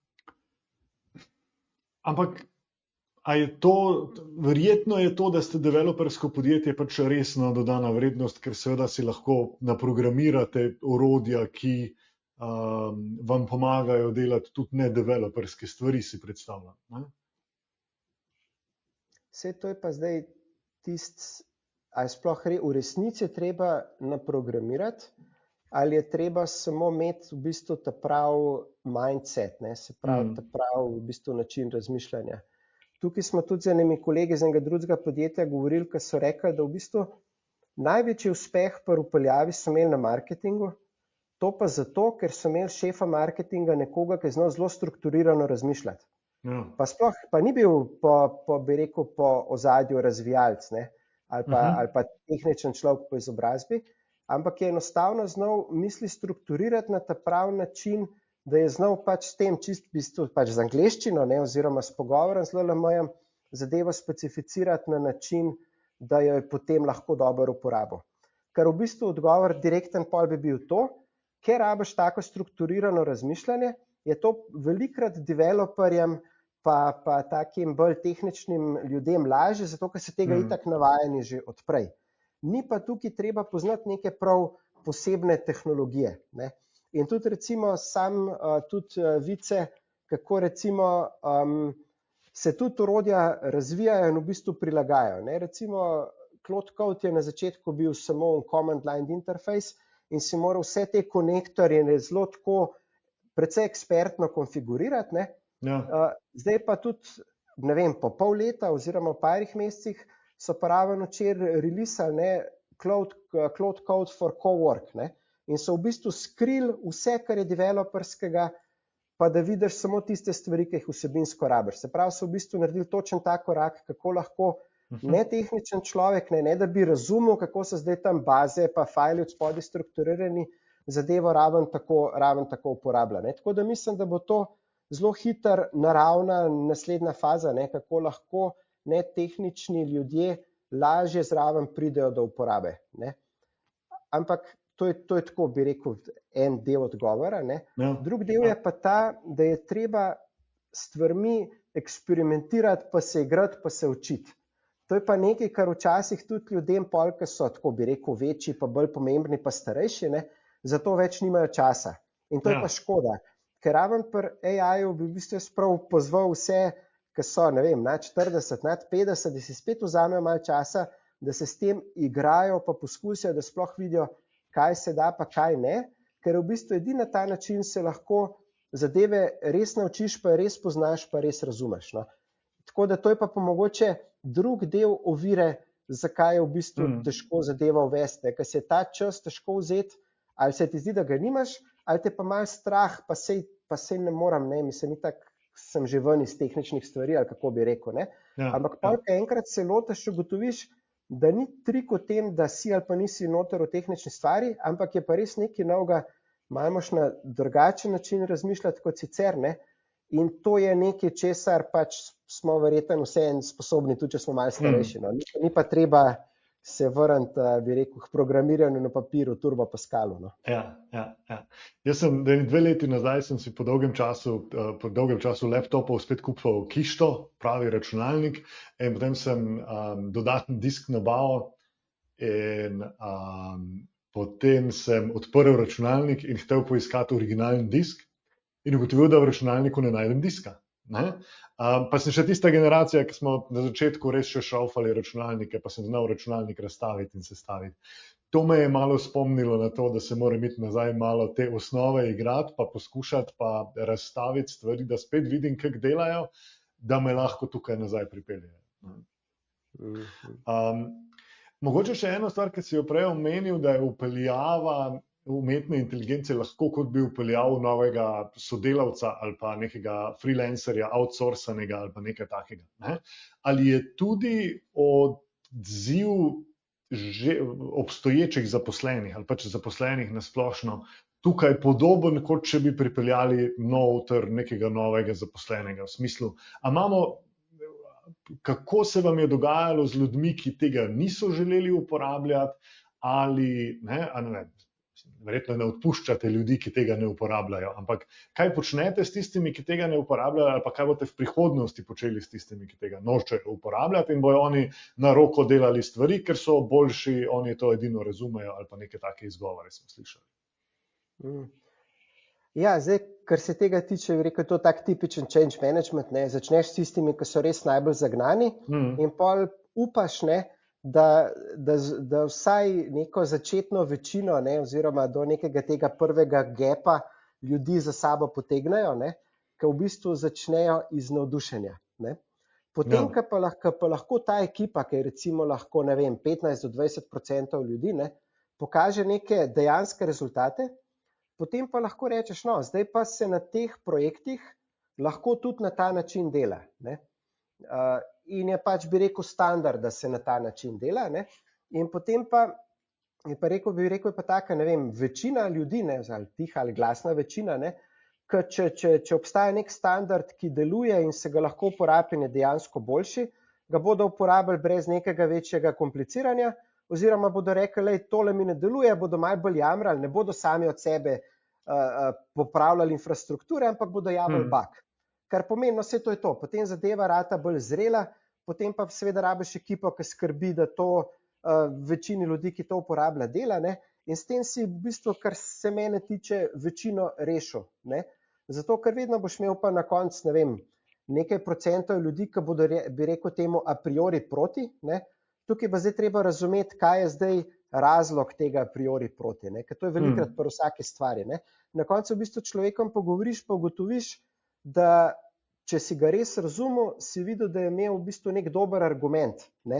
ampak, a je to, verjetno je to, da ste developersko podjetje pač resno dodana vrednost, ker seveda si lahko naprogramirate orodja, ki um, vam pomagajo delati tudi nedeveloperske stvari, si predstavljam, ne? Vse to je pa zdaj tisti, ali sploh re, v resnici je treba naprogramirati, ali je treba samo imeti v bistvu ta pravi mindset, ne, se pravi, Mm. ta pravi v bistvu način razmišljanja. Tukaj smo tudi z enimi kolegi z enega drugega podjetja govorili, ki so rekli, da v bistvu največji uspeh pri vpeljavi so imeli na marketingu, to pa zato, ker so imeli šefa marketinga nekoga, ki je znal zelo strukturirano razmišljati. Ja. Pa sploh, pa ni bil po, po bi rekel, po ozadju razvijalec, ne, ali pa, Mhm. ali pa tehničen človek po izobrazbi, ampak je enostavno znal misli strukturirati na ta pravi način, da je znal pač s tem čist v bistvu pač z angleščino, ne, oziroma s pogovorom z L L M-jem zadevo specificirati na način, da jo je potem lahko dobro uporabil. Ker v bistvu odgovor direkten pol bi bil to, ker rabiš tako strukturirano razmišljanje, je to velikrat developerjem pa, pa takim bolj tehničnim ljudem lažje, zato ker se tega Mm. itak navajeni že odprej. Ni pa tukaj treba poznati neke prav posebne tehnologije, ne. In tudi recimo sam uh, tudi uh, vice, kako recimo um, se tudi orodja razvijajo in v bistvu prilagajajo, ne. Recimo Claude Code je na začetku bil samo command line interface in si moral vse te konektorje zelo tako precej ekspertno konfigurirati, ne. Ja. Uh, zdaj pa tudi, ne vem, po pol leta oziroma v parih mesecih so pa ravno včeraj releasali, ne, Cloud, Cloud Code for Cowork, ne, in so v bistvu skrili vse, kar je developerskega, pa da vidiš samo tiste stvari, ki jih vsebinsko rabiš. Se pravi, so v bistvu naredili točen ta korak, kako lahko netehničen človek, ne, ne da bi razumel, kako so zdaj tam baze, pa fajli od spodaj strukturirani, zadevo raven tako, raven tako uporablja. Ne. Tako da mislim, da bo to zelo hiter, naravna naslednja faza, ne, kako lahko netehnični ljudje lažje zraven pridejo do uporabe. Ne. Ampak to je, to je tako, bi rekel, en del odgovora. Ne. Ja. Drug del je pa ta, da je treba stvarmi eksperimentirati, pa se igrati, pa se učiti. To je pa nekaj, kar včasih tudi ljudem, pol, ki so tako, bi rekel, večji, pa bolj pomembni, pa starejši, ne, zato več nimajo časa. In to ja. je pa škoda, ker raven pri A I-ju bi v bistvu jaz prav pozval vse, ki so, ne vem, nad štirideset, nad petdeset, da si spet vzamejo malo časa, da se s tem igrajo, pa poskusijo, da sploh vidijo, kaj se da, pa kaj ne, ker v bistvu edini na ta način se lahko zadeve res naučiš, pa res poznaš, pa res razumeš. No. Tako da to je pa mogoče drug del ovire, zakaj je v bistvu mm. težko zadeva uvesti, ker se je ta čas težko vzeti, ali se ti zdi, da ga nimaš, ali te pa malo strah, pa sej, pa sej ne moram, ne, mislim, itak sem že ven iz tehničnih stvari, ali kako bi rekel, ne. Ja, ampak pa, ja. enkrat se lotiš, ugotoviš, da ni trik v tem, da si ali pa nisi noter v tehnični stvari, ampak je pa res nekaj novega, malo moš na drugačen način razmišljati kot sicer, ne. In to je nekaj, česar pač smo verjetno vseeno sposobni, tudi če smo malo starejši. No. Ni, ni pa treba se vrniti, bi rekel, k programiranju na papirju, Turbo Pascalu. No. Ja, ja, ja. Jaz sem dve leti nazaj sem si po dolgem času, po dolgem času laptopov spet kupil Kišto, pravi računalnik, in potem sem um, dodatni disk nabavil in um, potem sem odprl računalnik in hotel poiskati originalni disk in ugotovil, da v računalniku ne najdem diska. Ne? Um, pa sem še tista generacija, ki smo na začetku res še šraufali računalnike, pa sem znal računalnik razstaviti in sestaviti. To me je malo spomnilo na to, da se moram iti nazaj malo te osnove igrati, pa poskušati pa razstaviti stvari, da spet vidim, kako delajo, da me lahko tukaj nazaj pripeljejo. Um, mogoče še eno stvar, ki si jo prej omenil, da je vpeljava umetne inteligence lahko kot bi vpeljal novega sodelavca ali pa nekega freelancerja, outsourcanega ali pa nekaj takega. Ne? Ali je tudi odziv že obstoječih zaposlenih ali pač zaposlenih na splošno tukaj podoben, kot če bi pripeljali noter nekega novega zaposlenega v smislu, a imamo, kako se vam je dogajalo z ljudmi, ki tega niso želeli uporabljati ali ne, a ne vem, verjetno ne odpuščate ljudi, ki tega ne uporabljajo, ampak kaj počnete s tistimi, ki tega ne uporabljajo, ali pa kaj boste v prihodnosti počeli s tistimi, ki tega nočejo uporabljati in bojo oni na roko delali stvari, ker so boljši, oni to edino razumejo ali pa neke take izgovore smo slišali. Mm. Ja, zdaj, kar se tega tiče, je rekel, to tak tipičen change management, ne, začneš s tistimi, ki so res najbolj zagnani mm. in pol upaš, ne, Da, da, da vsaj neko začetno večino, ne, oziroma do nekega tega prvega gepa ljudi za sabo potegnejo, ne, ki v bistvu začnejo iz navdušenja. Ne. Potem, no. pa, lahko, pa lahko ta ekipa, ki je recimo lahko, ne vem, petnajst do dvajset procentov ljudi, ne, pokaže neke dejanske rezultate, potem pa lahko rečeš, no, zdaj pa se na teh projektih lahko tudi na ta način dela. Ne. Uh, in je pač, bi rekel, standard, da se na ta način dela, ne, in potem pa, je pa rekel, bi rekel, je pa taka, ne vem, večina ljudi, ne, ali tiha ali glasna večina, ne, ker če, če, če obstaja nek standard, ki deluje in se ga lahko uporabi in je dejansko boljši, ga bodo uporabili brez nekega večjega kompliciranja, oziroma bodo rekli, lej, tole mi ne deluje, bodo malo bolj jamrali, ne bodo sami od sebe uh, uh, popravljali infrastrukture, ampak bodo javili hmm. bug. Kar pomeni, no, vse to je to, potem zadeva rata bolj zrela, potem pa seveda rabiš ekipo, ki skrbi, da to uh, večini ljudi, ki to uporablja, dela, ne, in s tem si v bistvu, kar se mene tiče, večino rešil, ne, zato, ker vedno boš imel pa na koncu, ne vem, nekaj procentov ljudi, ki bodo, bi rekel temu, a priori proti, ne, tukaj pa zdaj treba razumeti, kaj je zdaj razlog tega a priori proti, ne, ker to je velikrat hmm. pri vsake stvari, ne, na koncu v bistvu človekom pogovoriš, pa ugotoviš, da če si ga res razumel, si videl, da je imel v bistvu nek dober argument. Ne?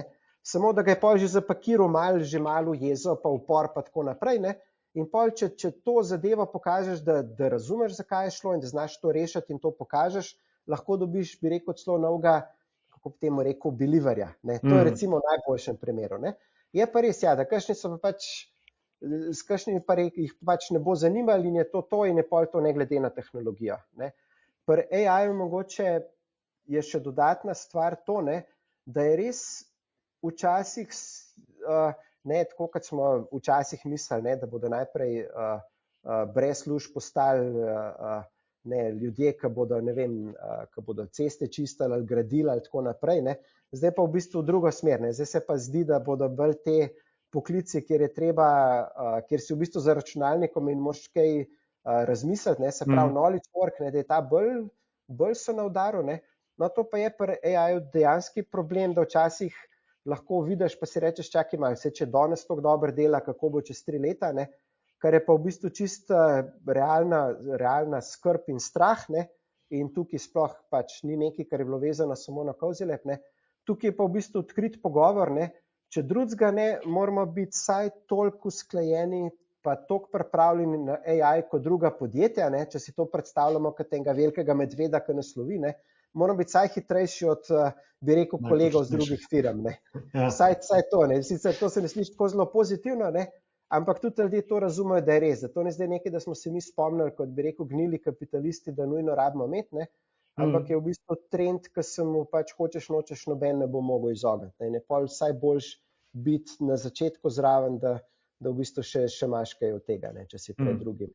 samo da ga je pol že zapakiral mal, že malo jezo, pa upor, pa tako naprej. Ne? In pol, če, če to zadevo pokažeš, da, da razumeš, zakaj je šlo in da znaš to rešiti in to pokažeš, lahko dobiš, bi rekel, celo novega, kako bi temu rekel, believerja. Ne? To je recimo v najboljšem primeru. Ne? Je pa res, ja, da kakšni so pa pač, s kakšnimi pa jih pač ne bo zanimali in je to to in je pol to ne glede na tehnologijo. Ne? Pri A I-ju mogoče je še dodatna stvar to, ne, da je res včasih, uh, ne, tako kot smo včasih mislili, ne, da bodo najprej uh, uh, brez služb postali uh, ne, ljudje, ki bodo, ne vem, uh, ki bodo ceste čistili ali gradili ali tako naprej. Ne. Zdaj pa v bistvu v drugo smer. Ne. Zdaj se pa zdi, da bodo bolj te poklici, kjer je treba, uh, kjer si v bistvu za računalnikom in moraš kaj uh, razmisliti, ne, se pravi mm. knowledge work, ne, da je ta bolj, bolj so na udaru. Ne. No, to pa je pri A I-ju dejanski problem, da včasih lahko vidiš, pa si rečeš, čakaj malo, se če danes tako dobro dela, kako bo čez tri leta, ne? Kar je pa v bistvu čista realna, realna skrb in strah, ne? In tukaj sploh pač ni nekaj, kar je bilo vezano samo na kozilep, ne? Tukaj je pa v bistvu odkrit pogovor, ne? Če drugega ne, moramo biti vsaj toliko usklajeni, pa toliko pripravljeni na A I kot druga podjetja, ne? Če si to predstavljamo kot enega velikega medveda, ki nas lovi, ne? Moramo biti vsaj hitrejši od, bi rekel, kolegov z drugih firm. Ne? Ja. Vsaj, vsaj to, ne? Sicer to se ne sliši tako zelo pozitivno, ne? Ampak tudi ljudje to razumejo, da je res. Zato ne zdaj nekaj, da smo se mi spomnili, kot bi rekel, gnili kapitalisti, da nujno rabimo imeti, ne? Ampak je v bistvu trend, ki se mu pač hočeš, nočeš, noben ne bo mogel izogniti. Ne? In je pol vsaj boljš biti na začetku zraven, da, da v bistvu še, še imaš kaj od tega, ne? Če si pred drugim.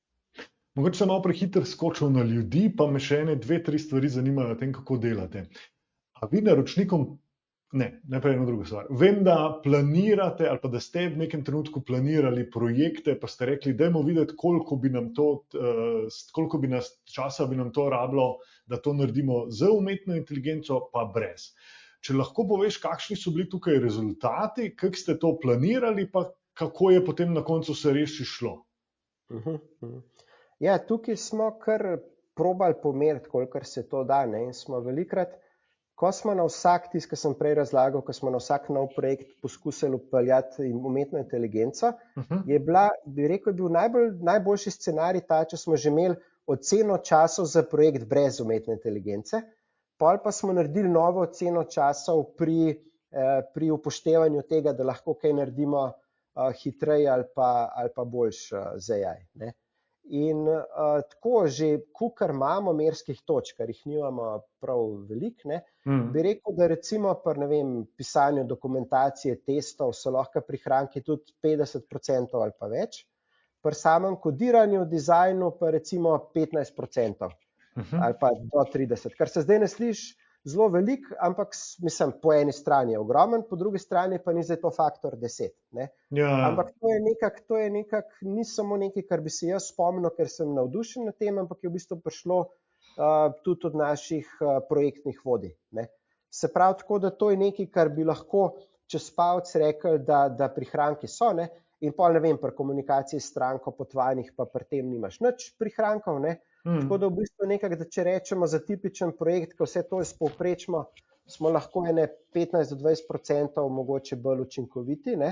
Mogoče sem malo prehiter skočil na ljudi, pa me še ene dve, tri stvari zanimajo o tem, kako delate. A vi naročnikom, ne, najprej eno drugo stvar. Vem, da planirate ali pa da ste v nekem trenutku planirali projekte, pa ste rekli, dajmo videti, koliko bi nam to, koliko bi nas časa bi nam to rabilo, da to naredimo z umetno inteligenco, pa brez. Če lahko poveš, kakšni so bili tukaj rezultati, kako ste to planirali, pa kako je potem na koncu se res šlo? Uh-huh, uh-huh. Ja, tukaj smo kar probali pomeriti, kolikor se to da, ne? In smo velikrat, ko smo na vsak tisk, ki sem prej razlagal, ko smo na vsak nov projekt poskusili upeljati umetno inteligenco, uh-huh. je bila, bi rekel, je bil najbolj, najboljši scenarij ta, če smo že imeli oceno časov za projekt brez umetne inteligence, pol pa smo naredili novo oceno časov pri, eh, pri upoštevanju tega, da lahko kaj naredimo eh, hitreje ali pa, ali pa boljš eh, z A I, ne? In uh, tako že, kukar imamo merskih točk, kar jih nimamo prav veliko, ne, mm. bi rekel, da recimo pri, ne vem, pisanju dokumentacije, testov so lahko prihranki tudi petdeset procentov ali pa več, pri samem kodiranju, dizajnu pa recimo petnajst procentov uh-huh. ali pa do trideset, kar se zdaj ne sliši zelo veliko, ampak mislim, po eni strani je ogromen, po drugi strani pa ni zdaj to faktor deset. Ne? Ja. Ampak to je nekak, to je nekak, ni samo nekaj, kar bi se jaz spomnil, ker sem navdušen na tem, ampak je v bistvu prišlo uh, tudi od naših uh, projektnih vodij. Ne? Se pravi tako, da to je nekaj, kar bi lahko čez palec rekli, da, da prihranki so, ne? In pol ne vem, pri komunikaciji s stranko, potovanjih pa pri tem nimaš nič prihrankov, ne? Hmm. Tako da v bistvu nekak, da če rečemo za tipičen projekt, ko vse to izpovprečimo, smo lahko ene petnajst do dvajset procentov mogoče bolj učinkoviti, ne?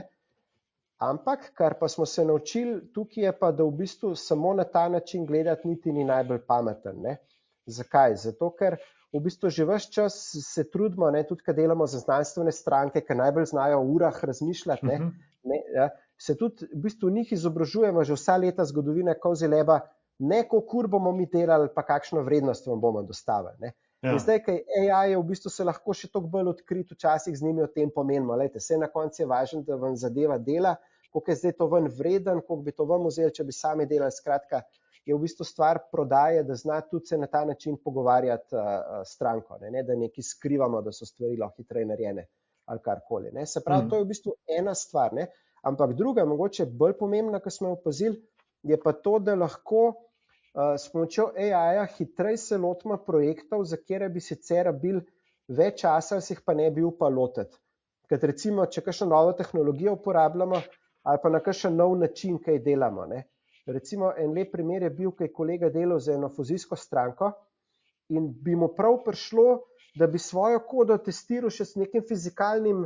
Ampak, kar pa smo se naučili, tukaj je pa, da v bistvu samo na ta način gledati niti ni najbolj pameten, ne? Zakaj? Zato, ker v bistvu že ves čas se trudimo, ne, tudi kad delamo za znanstvene stranke, ki najbolj znajo o urah razmišljati, ne, ne, ja, se tudi v bistvu njih izobražujemo že vsa leta zgodovine kozileba, ne koliko bomo mi delali, pa kakšno vrednost vam bomo dostavili. Ne. Ja. In zdaj, kaj A I je v bistvu se lahko še toliko bolj odkrit, včasih z njimi o tem pomenimo. Lejte, vse na koncu je važno, da vam zadeva dela, koliko je zdaj to ven vreden, koliko bi to vam vzeli, če bi sami delali. Skratka, je v bistvu stvar prodaje, da zna tudi se na ta način pogovarjati uh, stranko, ne? Ne, da nekaj skrivamo, da so stvari lahko hitreje narejene ali karkoli. Ne? Se pravi, mm. to je v bistvu ena stvar, ne? Ampak druga, mogoče bolj pomembna, ki smo jo opazili, je pa to, da lahko uh, s pomočjo A I-ja hitreje se lotimo projektov, za kere bi sicer bil več časa, se jih pa ne bi upal lotiti. Ker recimo, če kakšno novo tehnologijo uporabljamo ali pa na kakšen nov način kaj delamo, ne? Recimo, en lep primer je bil, kaj kolega delal za eno fuzijsko stranko in bi mu prav prišlo, da bi svojo kodo testiral še s nekim fizikalnim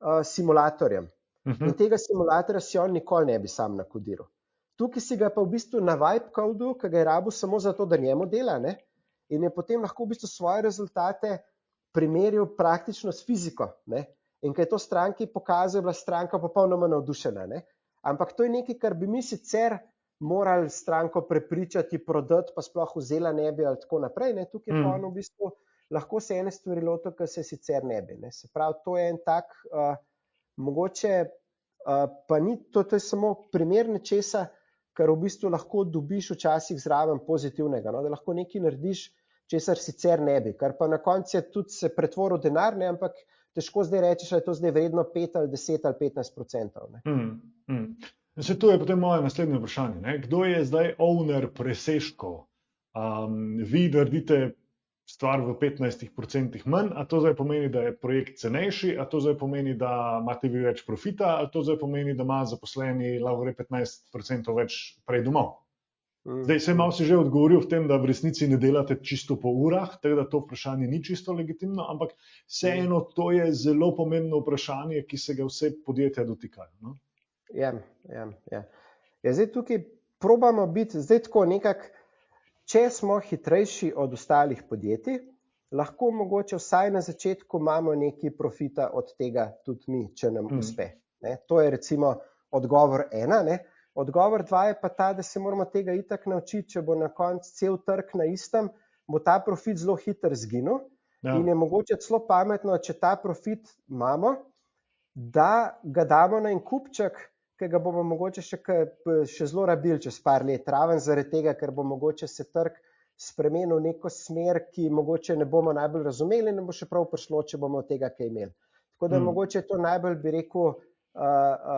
uh, simulatorjem. Uh -huh. In tega simulatorja si on nikoli ne bi sam nakodiral. Tukaj si ga pa v bistvu na vibe codu, ki ga je rabil samo zato, da njemu dela, ne? In je potem lahko v bistvu svoje rezultate primerjal praktično s fiziko, ne? In ko je to stranki pokazal, je bila stranka popolnoma navdušena, ne? Ampak to je nekaj, kar bi mi sicer morali stranko prepričati, prodati, pa sploh vzela ne bi ali tako naprej, ne? Tukaj je pa on v bistvu lahko se ene stvari lotil, ki se sicer ne bi, ne? Se pravi, to je en tak, uh, mogoče, uh, pa ni, to, to je samo primer nečesa, kar v bistvu lahko dobiš včasih zraven pozitivnega, no? Da lahko nekaj narediš, česar sicer ne bi, kar pa na koncu je tudi se pretvoril denar, ne? Ampak težko zdaj rečeš, ali je to zdaj vredno pet ali deset ali petnajst procentov. Mm, mm. Se to je potem moje naslednje vprašanje. Ne? Kdo je zdaj owner presežkov? Um, vi naredite stvar v petnajstih procentih manj, a to zdaj pomeni, da je projekt cenejši, a to zdaj pomeni, da imate vi več profita, a to zdaj pomeni, da ima zaposleni lahko gre petnajst procentov več prej domov. Zdaj se malo si že odgovoril v tem, da v resnici ne delate čisto po urah, tako da to vprašanje ni čisto legitimno, ampak vseeno to je zelo pomembno vprašanje, ki se ga vse podjetja dotikajo. No? Ja, ja, ja. Ja, zdaj tukaj probamo biti, zdaj tako nekako, če smo hitrejši od ostalih podjetij, lahko mogoče vsaj na začetku imamo nekaj profita od tega tudi mi, če nam Mm. uspe. Ne? To je recimo odgovor ena, ne? Odgovor dva je pa ta, da se moramo tega itak naučiti, če bo na koncu cel trg na istem, bo ta profit zelo hitro zginil. Ja. In je mogoče celo pametno, če ta profit imamo, da ga damo na en kupček, ki ga bomo mogoče še, k- še zelo rabili čez par let, raven zaradi tega, ker bo mogoče se trg spremenil v neko smer, ki mogoče ne bomo najbolj razumeli in ne bo še prav prišlo, če bomo od tega kaj imeli. Tako da Mm. mogoče je to najbolj, bi rekel, Uh, uh,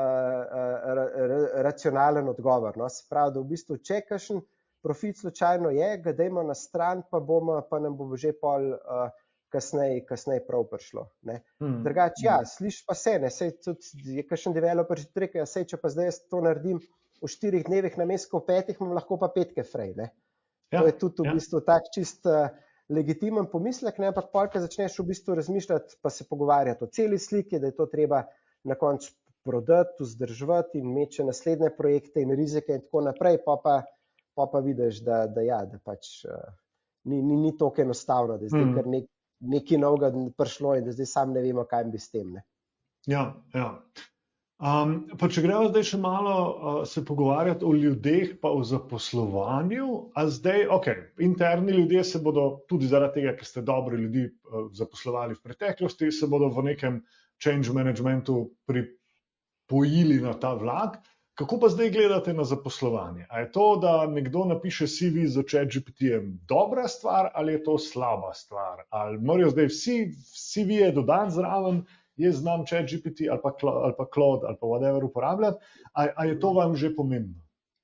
uh, ra, ra, racionalen odgovor. No? Se pravi, da v bistvu, če kakšen profit slučajno je, ga dajmo na stran, pa, bomo, pa nam bo že pol uh, kasneje, kasneje prav prišlo. Ne? Mm. Drugače, ja, slišiš pa se, ne, sej tudi je kakšen developer že rekel, ja, sej, če pa zdaj jaz to naredim v štirih dnevih namesto v petih, imam lahko pa petke frej. Ne? Ja, To je tudi v ja. bistvu tak čist uh, legitimen pomislek, ne? Ampak pol, ko začneš v bistvu razmišljati, pa se pogovarjati o celi sliki, da je to treba na koncu prodati, vzdrževati in imeti še naslednje projekte in rizike in tako naprej, pa pa, pa, pa vidiš, da, da, ja, da pač uh, ni, ni, ni tako enostavno, da je zdaj Mm. kar nek, nekaj novega prišlo in da zdaj sam ne vemo, kaj bi s tem. Ne? Ja, ja. Um, pa če gremo zdaj še malo uh, se pogovarjati o ljudeh, pa o zaposlovanju, a zdaj, ok, interni ljudje se bodo tudi zaradi tega, ker ste dobri ljudi uh, zaposlovali v preteklosti, se bodo v nekem change managementu pripojili na ta vlak. Kako pa zdaj gledate na zaposlovanje? A je to, da nekdo napiše C V z ChatGPT-jem dobra stvar ali je to slaba stvar? Ali morajo zdaj vsi C V-je dodati zraven, jaz znam ChatGPT ali pa, Cla- ali pa Claude ali pa whatever uporabljati, a, a je to vam že pomembno?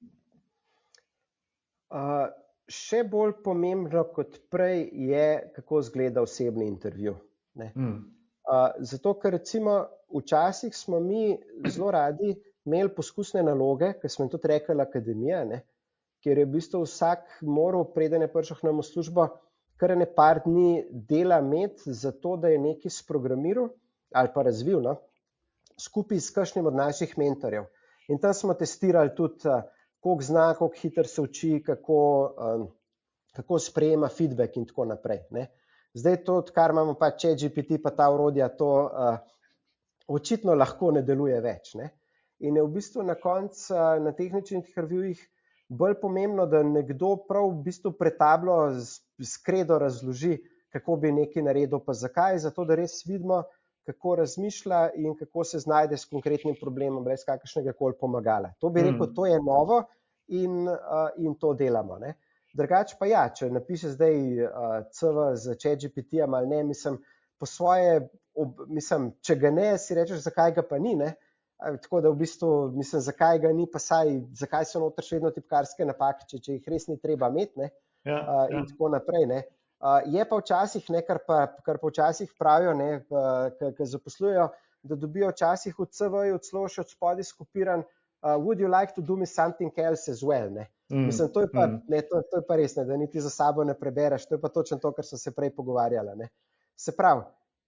Uh, še bolj pomembno kot prej je, kako izgleda osebni intervju. Ne? Mm. Uh, zato, ker recimo včasih smo mi zelo radi imeli poskusne naloge, ki smo jim tudi rekli akademija, ne? Kjer je v bistvu vsak moral, preden je prišel k nam v službo, kar ene par dni dela imeti za to, da je nekaj sprogramiral ali pa razvil, no? Skupaj s kakšnim od naših mentorjev. In tam smo testirali tudi, uh, koliko zna, koliko hitro se uči, kako, um, kako sprejema feedback in tako naprej. Ne? Zdaj to, kar imamo pa ChatGPT, pa ta orodja, to uh, očitno lahko ne deluje več. Ne? In je v bistvu na koncu uh, na tehničnih intervjujih bolj pomembno, da nekdo prav v bistvu pretablo s kredo razloži, kako bi nekaj naredil, pa zakaj, zato da res vidimo, kako razmišlja in kako se znajde s konkretnim problemom, brez kakršnega koli pomagala. To bi rekel, Mm. to je novo in, uh, in to delamo. Ne? Drugače pa ja, če napiše zdaj uh, C V z ChatGPT-jem ali ne, mislim, po svoje, ob, mislim, če ga ne, si rečeš, zakaj ga pa ni, ne? A, tako da v bistvu, mislim, zakaj ga ni, pa saj, zakaj so noter še vedno tipkarske napake, če, če jih res ni treba imeti, ne? Ja, Uh, ja. in tako naprej, ne. Uh, je pa včasih, ne, kar pa, kar pa včasih pravijo, ne, ki zaposlujejo, da dobijo včasih v C V-ju celo še od spodaj skopiran, uh, would you like to do me something else as well, ne. Mm. Mislim, to je pa, Mm. ne, to, to je pa res, ne, da niti za sabo ne prebereš, to je pa točno to, kar so se prej pogovarjali, ne. Se pravi,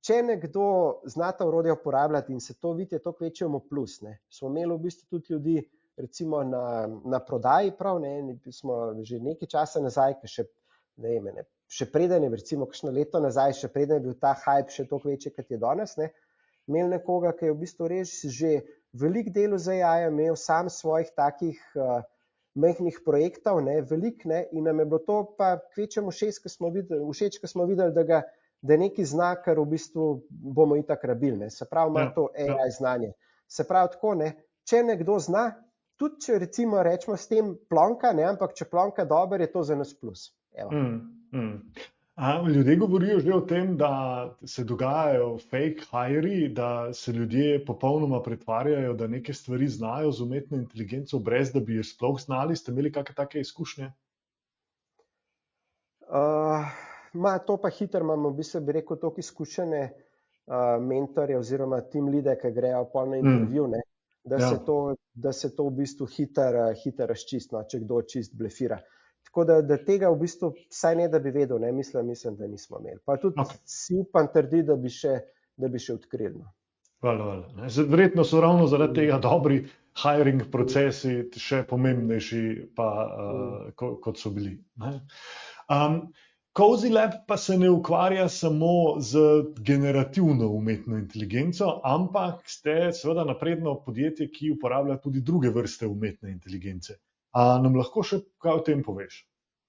če nekdo zna ta orodja uporabljati in se to vidi, je to kvečjemu plus. Ne. Smo imeli v bistvu tudi ljudi, recimo na, na prodaji, prav, ne, smo že nekaj časa nazaj, ki še, ne vem, ne, še preden je, recimo, kakšno leto nazaj, še preden je bil ta hype še toliko večji, kot je danes, ne, imeli nekoga, ki je v bistvu res že velik del za A I, imel sam svojih takih uh, majhnih projektov, ne, velik, ne, in nam je bilo to pa kvečjemu všeč, ko smo videli, všeč, ko smo videli, da ga da nekaj zna, kar v bistvu bomo itak rabili. Ne. Se pravi, ima Ja, to A I ja. znanje. Se pravi tako, ne, če nekdo zna, tudi če recimo rečemo s tem plonka, ne, ampak če plonka dober, je to za nas plus. Evo. Mm, mm. A, ljudje govorijo že o tem, da se dogajajo fake hiri, da se ljudje popolnoma pretvarjajo, da neke stvari znajo z umetno inteligenco, brez da bi jo sploh znali. Ste imeli kakšne take izkušnje? Uh, ma, to pa hitro imamo, v bistvu bi rekel, toliko izkušene uh, mentorje oziroma team leade, ki grejo pol na intervju, ne, da, Ja. se to, da se to v bistvu hitro hiter razčistno, če kdo čist blefira. Tako da, da tega v bistvu, vsaj ne, da bi vedel, ne, mislim, mislim, da nismo imeli. Pa tudi Okay. si upam trdi, da bi še, da bi še odkrili. No. Hvala, hvala. Ne, z- Verjetno so ravno zaradi tega dobri hiring procesi še pomembnejši, pa, uh, ko, kot so bili. Ne. Um, Cozy Lab pa se ne ukvarja samo z generativno umetno inteligenco, ampak ste seveda napredno podjetje, ki uporablja tudi druge vrste umetne inteligence. A nam lahko še kaj o tem poveš?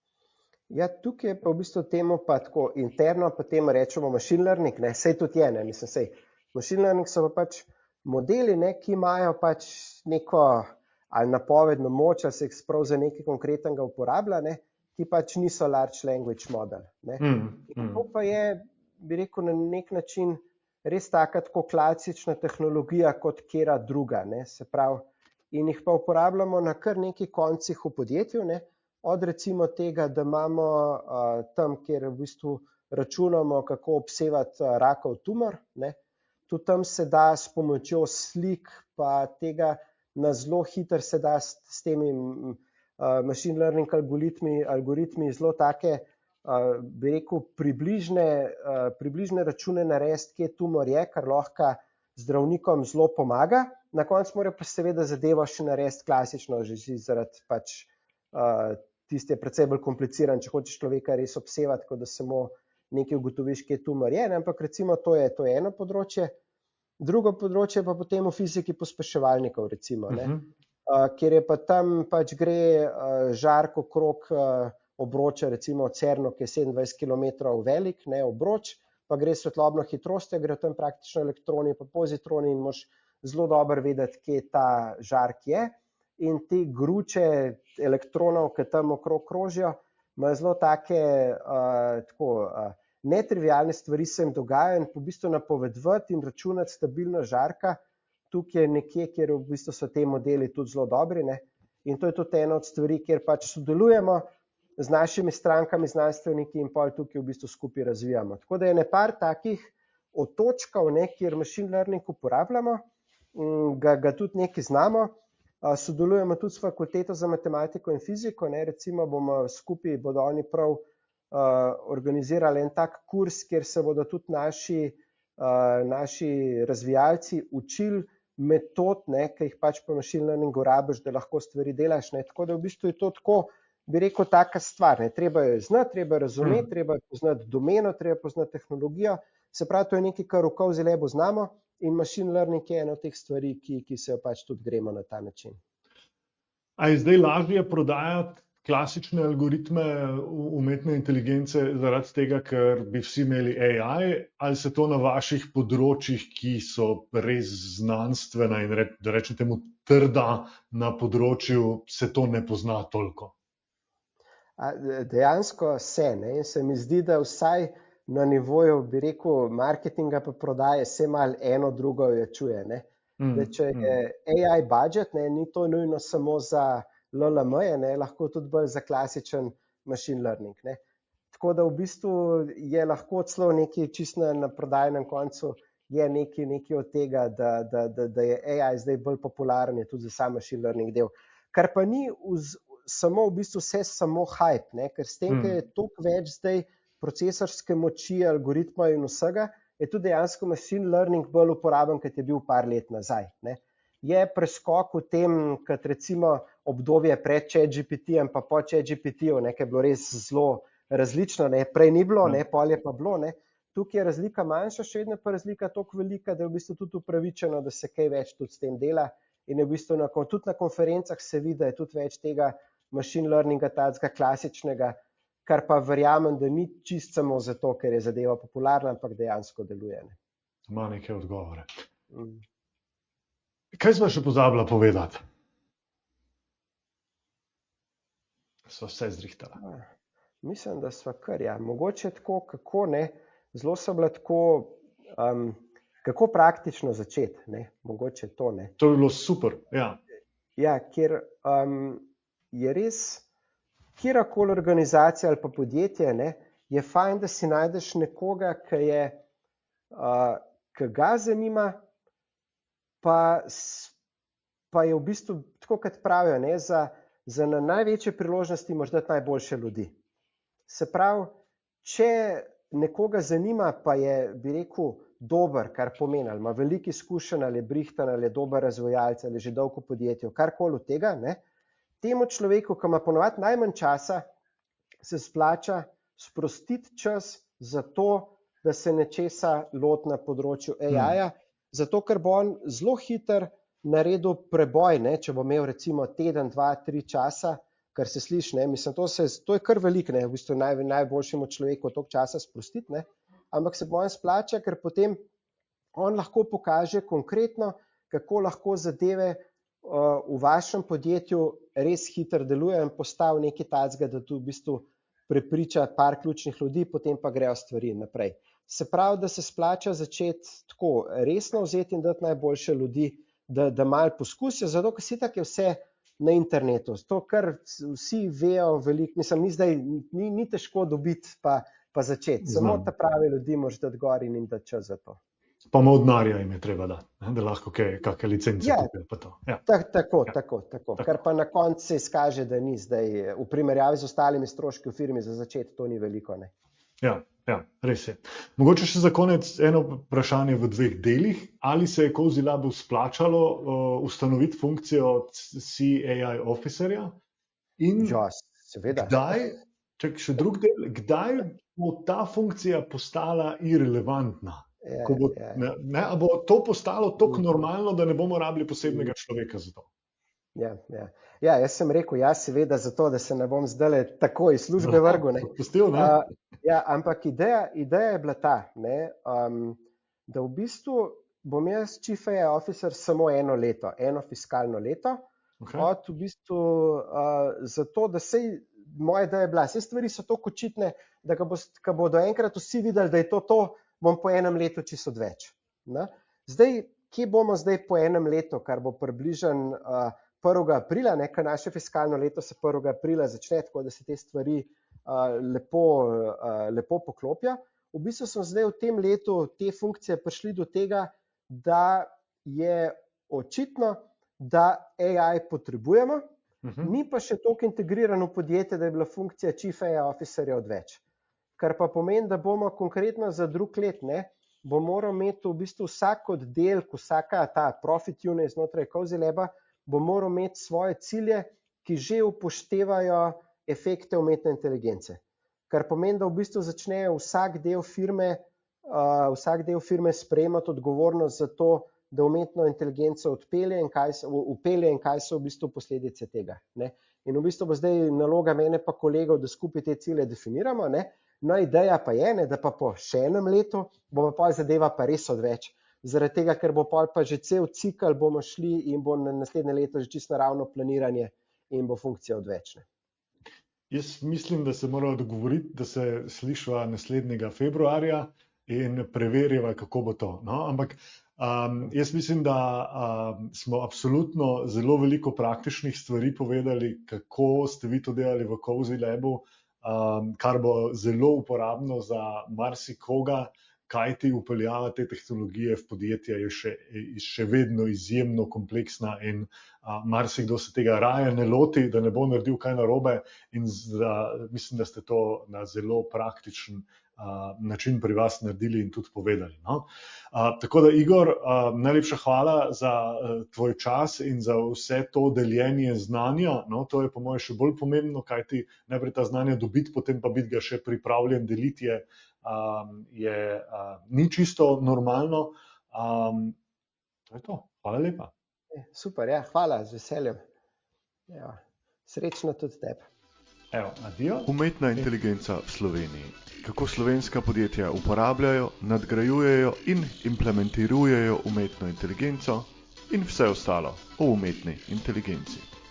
Ja, tukaj je pa v bistvu temu pa tako interno, pa temu rečemo machine learning, ne, sej tudi je, ne, mislim, sej. Machine learning so pa pač modeli, ne, ki imajo pač neko ali napovedno moč, ali se jih prav za nekaj konkretnega uporablja, ne, ki pač niso large language model. Ne. Mm, In mm. to pa je, bi rekel, na nek način res taka tako klasična tehnologija kot kera druga, ne, se pravi, in jih pa uporabljamo na kar nekaj koncih v podjetju, ne, od recimo tega, da imamo uh, tam, kjer v bistvu računamo, kako obsevati uh, rakov tumor, ne, tudi tam se da s pomočjo slik pa tega na zelo hiter se da s, s temi uh, machine learning algoritmi, algoritmi zelo take, uh, bi rekel, približne, uh, približne račune narediti, kje tumor je, kar lahko zdravnikom zelo pomaga. Na koncu morajo pa seveda zadevo še narediti klasično, že zaradi pač uh, tisti je precej bolj kompliciran, če hočeš človeka res obsevati, kot da samo nekaj ugotoviš, kje tumor je, ne? Ampak recimo to je, to je eno področje. Drugo področje pa potem v fiziki pospeševalnikov, recimo, ne? Mhm. Uh, kjer je pa tam pač gre uh, žark okrog uh, obroča, recimo CERNu, ki je sedemindvajset kilometrov velik, ne, obroč, pa gre svetlobno hitrostjo, gre tam praktično elektroni pa pozitroni in moš zelo dobro vedeti, kje ta žark je. In te gruče elektronov, ki tam okrog krožijo, imajo zelo take uh, tako, uh, netrivialne stvari se jim dogajajo in po bistvu napovedovati in računati stabilno žarka, tukaj je nekje, kjer v bistvu so te modeli tudi zelo dobri, ne? In to je tudi ena od stvari, kjer pač sodelujemo z našimi strankami, znanstveniki in pol tukaj v bistvu skupaj razvijamo. Tako da je nepar takih otočkov, ne, kjer machine learning uporabljamo, ga, ga tudi nekaj znamo. Sodelujemo tudi s fakulteto za matematiko in fiziko, ne, recimo bomo skupaj, bodo oni prav uh, organizirali en tak kurs, kjer se bodo tudi naši, uh, naši razvijalci učili metod, ne, ki jih pač po machine learningu rabiš, da lahko stvari delaš, ne. Tako da v bistvu je to tako, bi rekel, taka stvar, ne. Treba jo znati, treba razumeti, Mm. treba poznati domeno, treba poznati tehnologijo, se pravi, to je nekaj, kar v Cozy Labu znamo. In machine learning je ena od teh stvari, ki, ki se jo pač tudi gremo na ta način. A je zdaj lažje prodajati klasične algoritme umetne inteligence zaradi tega, ker bi vsi imeli A I, ali se to na vaših področjih, ki so res znanstvena in re, da rečem temu trda na področju, se to ne pozna toliko? A, dejansko se, ne, in se mi zdi, da vsaj na nivoju, bi rekel, marketinga pa prodaje se malo eno drugo čuje, ne. Mm, Da če je mm. A I budget, ne, ni to nujno samo za L L M-je, ne, lahko tudi bolj za klasičen machine learning, ne. Tako da v bistvu je lahko celo nekaj čisto na, na prodajnem koncu, je nekaj, nekaj od tega, da, da, da, da je A I zdaj bolj popularen, je tudi za sam machine learning del. Kar pa ni vz, samo v bistvu vse samo hype, ne, ker s tem, Mm. ker je toliko več zdaj procesorske moči, algoritma in vsega, je tudi dejansko machine learning bolj uporaben, kot je bil par let nazaj. Ne. Je preskok v tem, kot recimo obdobje pred ChatGPT-jem pa po ChatGPT-ju, ki je bilo res zelo različno, ne. Prej ni bilo, ne, pol je pa bilo. Ne. Tukaj je razlika manjša, še vedno pa razlika toliko velika, da je v bistvu tudi upravičeno, da se kaj več tudi s tem dela. In je v bistvu na, tudi na konferencah se vidi, da je tudi več tega machine learninga, tacga klasičnega, kar pa verjamem, da ni čisto samo zato, ker je zadeva popularna, ampak dejansko deluje. Ne. Ima neke odgovore. Mm. Kaj sva še pozabila povedati? Sva vse zrihtala. Mislim, da sva kar, ja. Mogoče tako, kako ne, zelo so bila tako, um, kako praktično začeti, ne, mogoče to, ne. To je bilo super, ja. Ja, ker um, je res, kjerkoli organizacija ali pa podjetje, ne, je fajn, da si najdeš nekoga, ki je, uh, ki ga zanima, pa, pa je v bistvu, tako kot pravijo, ne, za, za na največje priložnosti moraš dati najboljše ljudi. Se pravi, če nekoga zanima, pa je, bi rekel, dober, kar pomeni, ali ima veliko izkušenj, ali je brihtan, ali je dober razvijalec, ali je že dolgo v podjetju, karkoli od tega, ne, temu človeku, ki ima ponovadi najmanj časa, se splača sprostiti čas za to, da se nečesa loti na področju A I-ja, hmm. zato ker bo on zelo hiter naredil preboj, ne, če bo imel recimo teden, dva, tri časa, kar se sliši, ne, mislim, to, se, to je kar veliko, ne, v bistvu naj, najboljšemu človeku toliko časa sprostiti, ne, ampak se bo on splača, ker potem on lahko pokaže konkretno, kako lahko zadeve uh, v vašem podjetju res hitro delujejo in postavi nekaj tacga, da tu v bistvu prepriča par ključnih ljudi, potem pa grejo stvari naprej. Se pravi, da se splača začeti tako resno vzeti in dati najboljše ljudi, da, da malo poskusijo, zato ker si tako je vse na internetu. To, kar vsi vejo veliko, mislim, ni zdaj, ni, ni težko dobiti pa, pa začeti. Samo ta pravi ljudi moraš dati gor in jim dati čas za to. Pa malo denarja jim je treba dati, da lahko kaj, kakšne licence ja, kupijo pa to. Ja. Tak, tako, ja. tako, tako. Kar pa na koncu se izkaže, da ni zdaj, v primerjavi z ostalimi stroški v firmi za začeti, to ni veliko, ne. Ja, ja, res je. Mogoče še za konec eno vprašanje v dveh delih. Ali se je Cozy Labu splačalo uh, ustanoviti funkcijo C A I officerja? In ja, seveda. Kdaj, čak, še drug del, kdaj bo ta funkcija postala irelevantna? Ja, Ko bo, ja. ne, ne, a bo to postalo tako normalno, da ne bomo rabili posebnega človeka za to? Ja, ja. ja, jaz sem rekel, ja, seveda zato, da se ne bom zdaj tako iz službe no, vrgel. Ne. Pustil, ne? Uh, ja, ampak ideja, ideja je bila ta, ne, um, da v bistvu bom jaz Chief A I Officer samo eno leto, eno fiskalno leto, okay. Od v bistvu uh, zato, da sej moja ideja je bila, vse stvari so tako očitne, da ko, bo, ko bodo enkrat vsi videli, da je to to, bom po enem letu čisto odveč. Ne. Zdaj, kje bomo zdaj po enem letu, kar bo približen uh, prvega aprila, nekaj naše fiskalno leto se prvega aprila začne, tako da se te stvari uh, lepo, uh, lepo poklopijo. V bistvu smo zdaj v tem letu te funkcije prišli do tega, da je očitno, da A I potrebujemo, uh-huh. Ni pa še toliko integrirano v podjetje, da je bila funkcija Chief A I Officerja odveč. Kar pa pomeni, da bomo konkretno za drug let, ne, bo moral imeti v bistvu vsak oddelek, vsaka ta profit unit znotraj Cozy Laba, bo moral imeti svoje cilje, ki že upoštevajo efekte umetne inteligence. Kar pomeni, da v bistvu začne vsak del firme, uh, vsak del firme sprejemati odgovornost za to, da umetno inteligenco odpelje in kaj, upelje in kaj so v bistvu posledice tega. Ne. In v bistvu bo zdaj naloga mene pa kolegov, da skupaj te cilje definiramo. Ne. No, ideja pa je, ne, da pa po še enem letu bo pa zadeva pa res odveč. Zaradi tega, ker bo pa že cel cikl bomo šli in bo na naslednje leto že čisto naravno planiranje in bo funkcija odvečna. Jaz mislim, da se moramo dogovoriti, da se slišva naslednjega februarja in preveriva, kako bo to. No, ampak um, jaz mislim, da um, smo absolutno zelo veliko praktičnih stvari povedali, kako ste vi to delali v Cozy Labu, um, kar bo zelo uporabno za marsikoga. Kaj ti upeljava te tehnologije v podjetja je še, še vedno izjemno kompleksna in a, marsikdo se tega raje ne loti, da ne bo naredil kaj narobe in za, mislim, da ste to na zelo praktičen uh, način pri vas naredili in tudi povedali. No? Uh, tako da, Igor, uh, najlepša hvala za uh, tvoj čas in za vse to deljenje znanja. No? To je po mojem še bolj pomembno, kaj ti najprej ta znanja dobiti, potem pa biti ga še pripravljen deliti, je, um, je uh, ni čisto normalno. Um, to je to. Hvala lepa. Super, ja, hvala, z veseljem. Ja, srečno tudi tebi. Evo, adijo. Umetna inteligenca v Sloveniji. Kako slovenska podjetja uporabljajo, nadgrajujejo in implementirajo umetno inteligenco in vse ostalo o umetni inteligenci.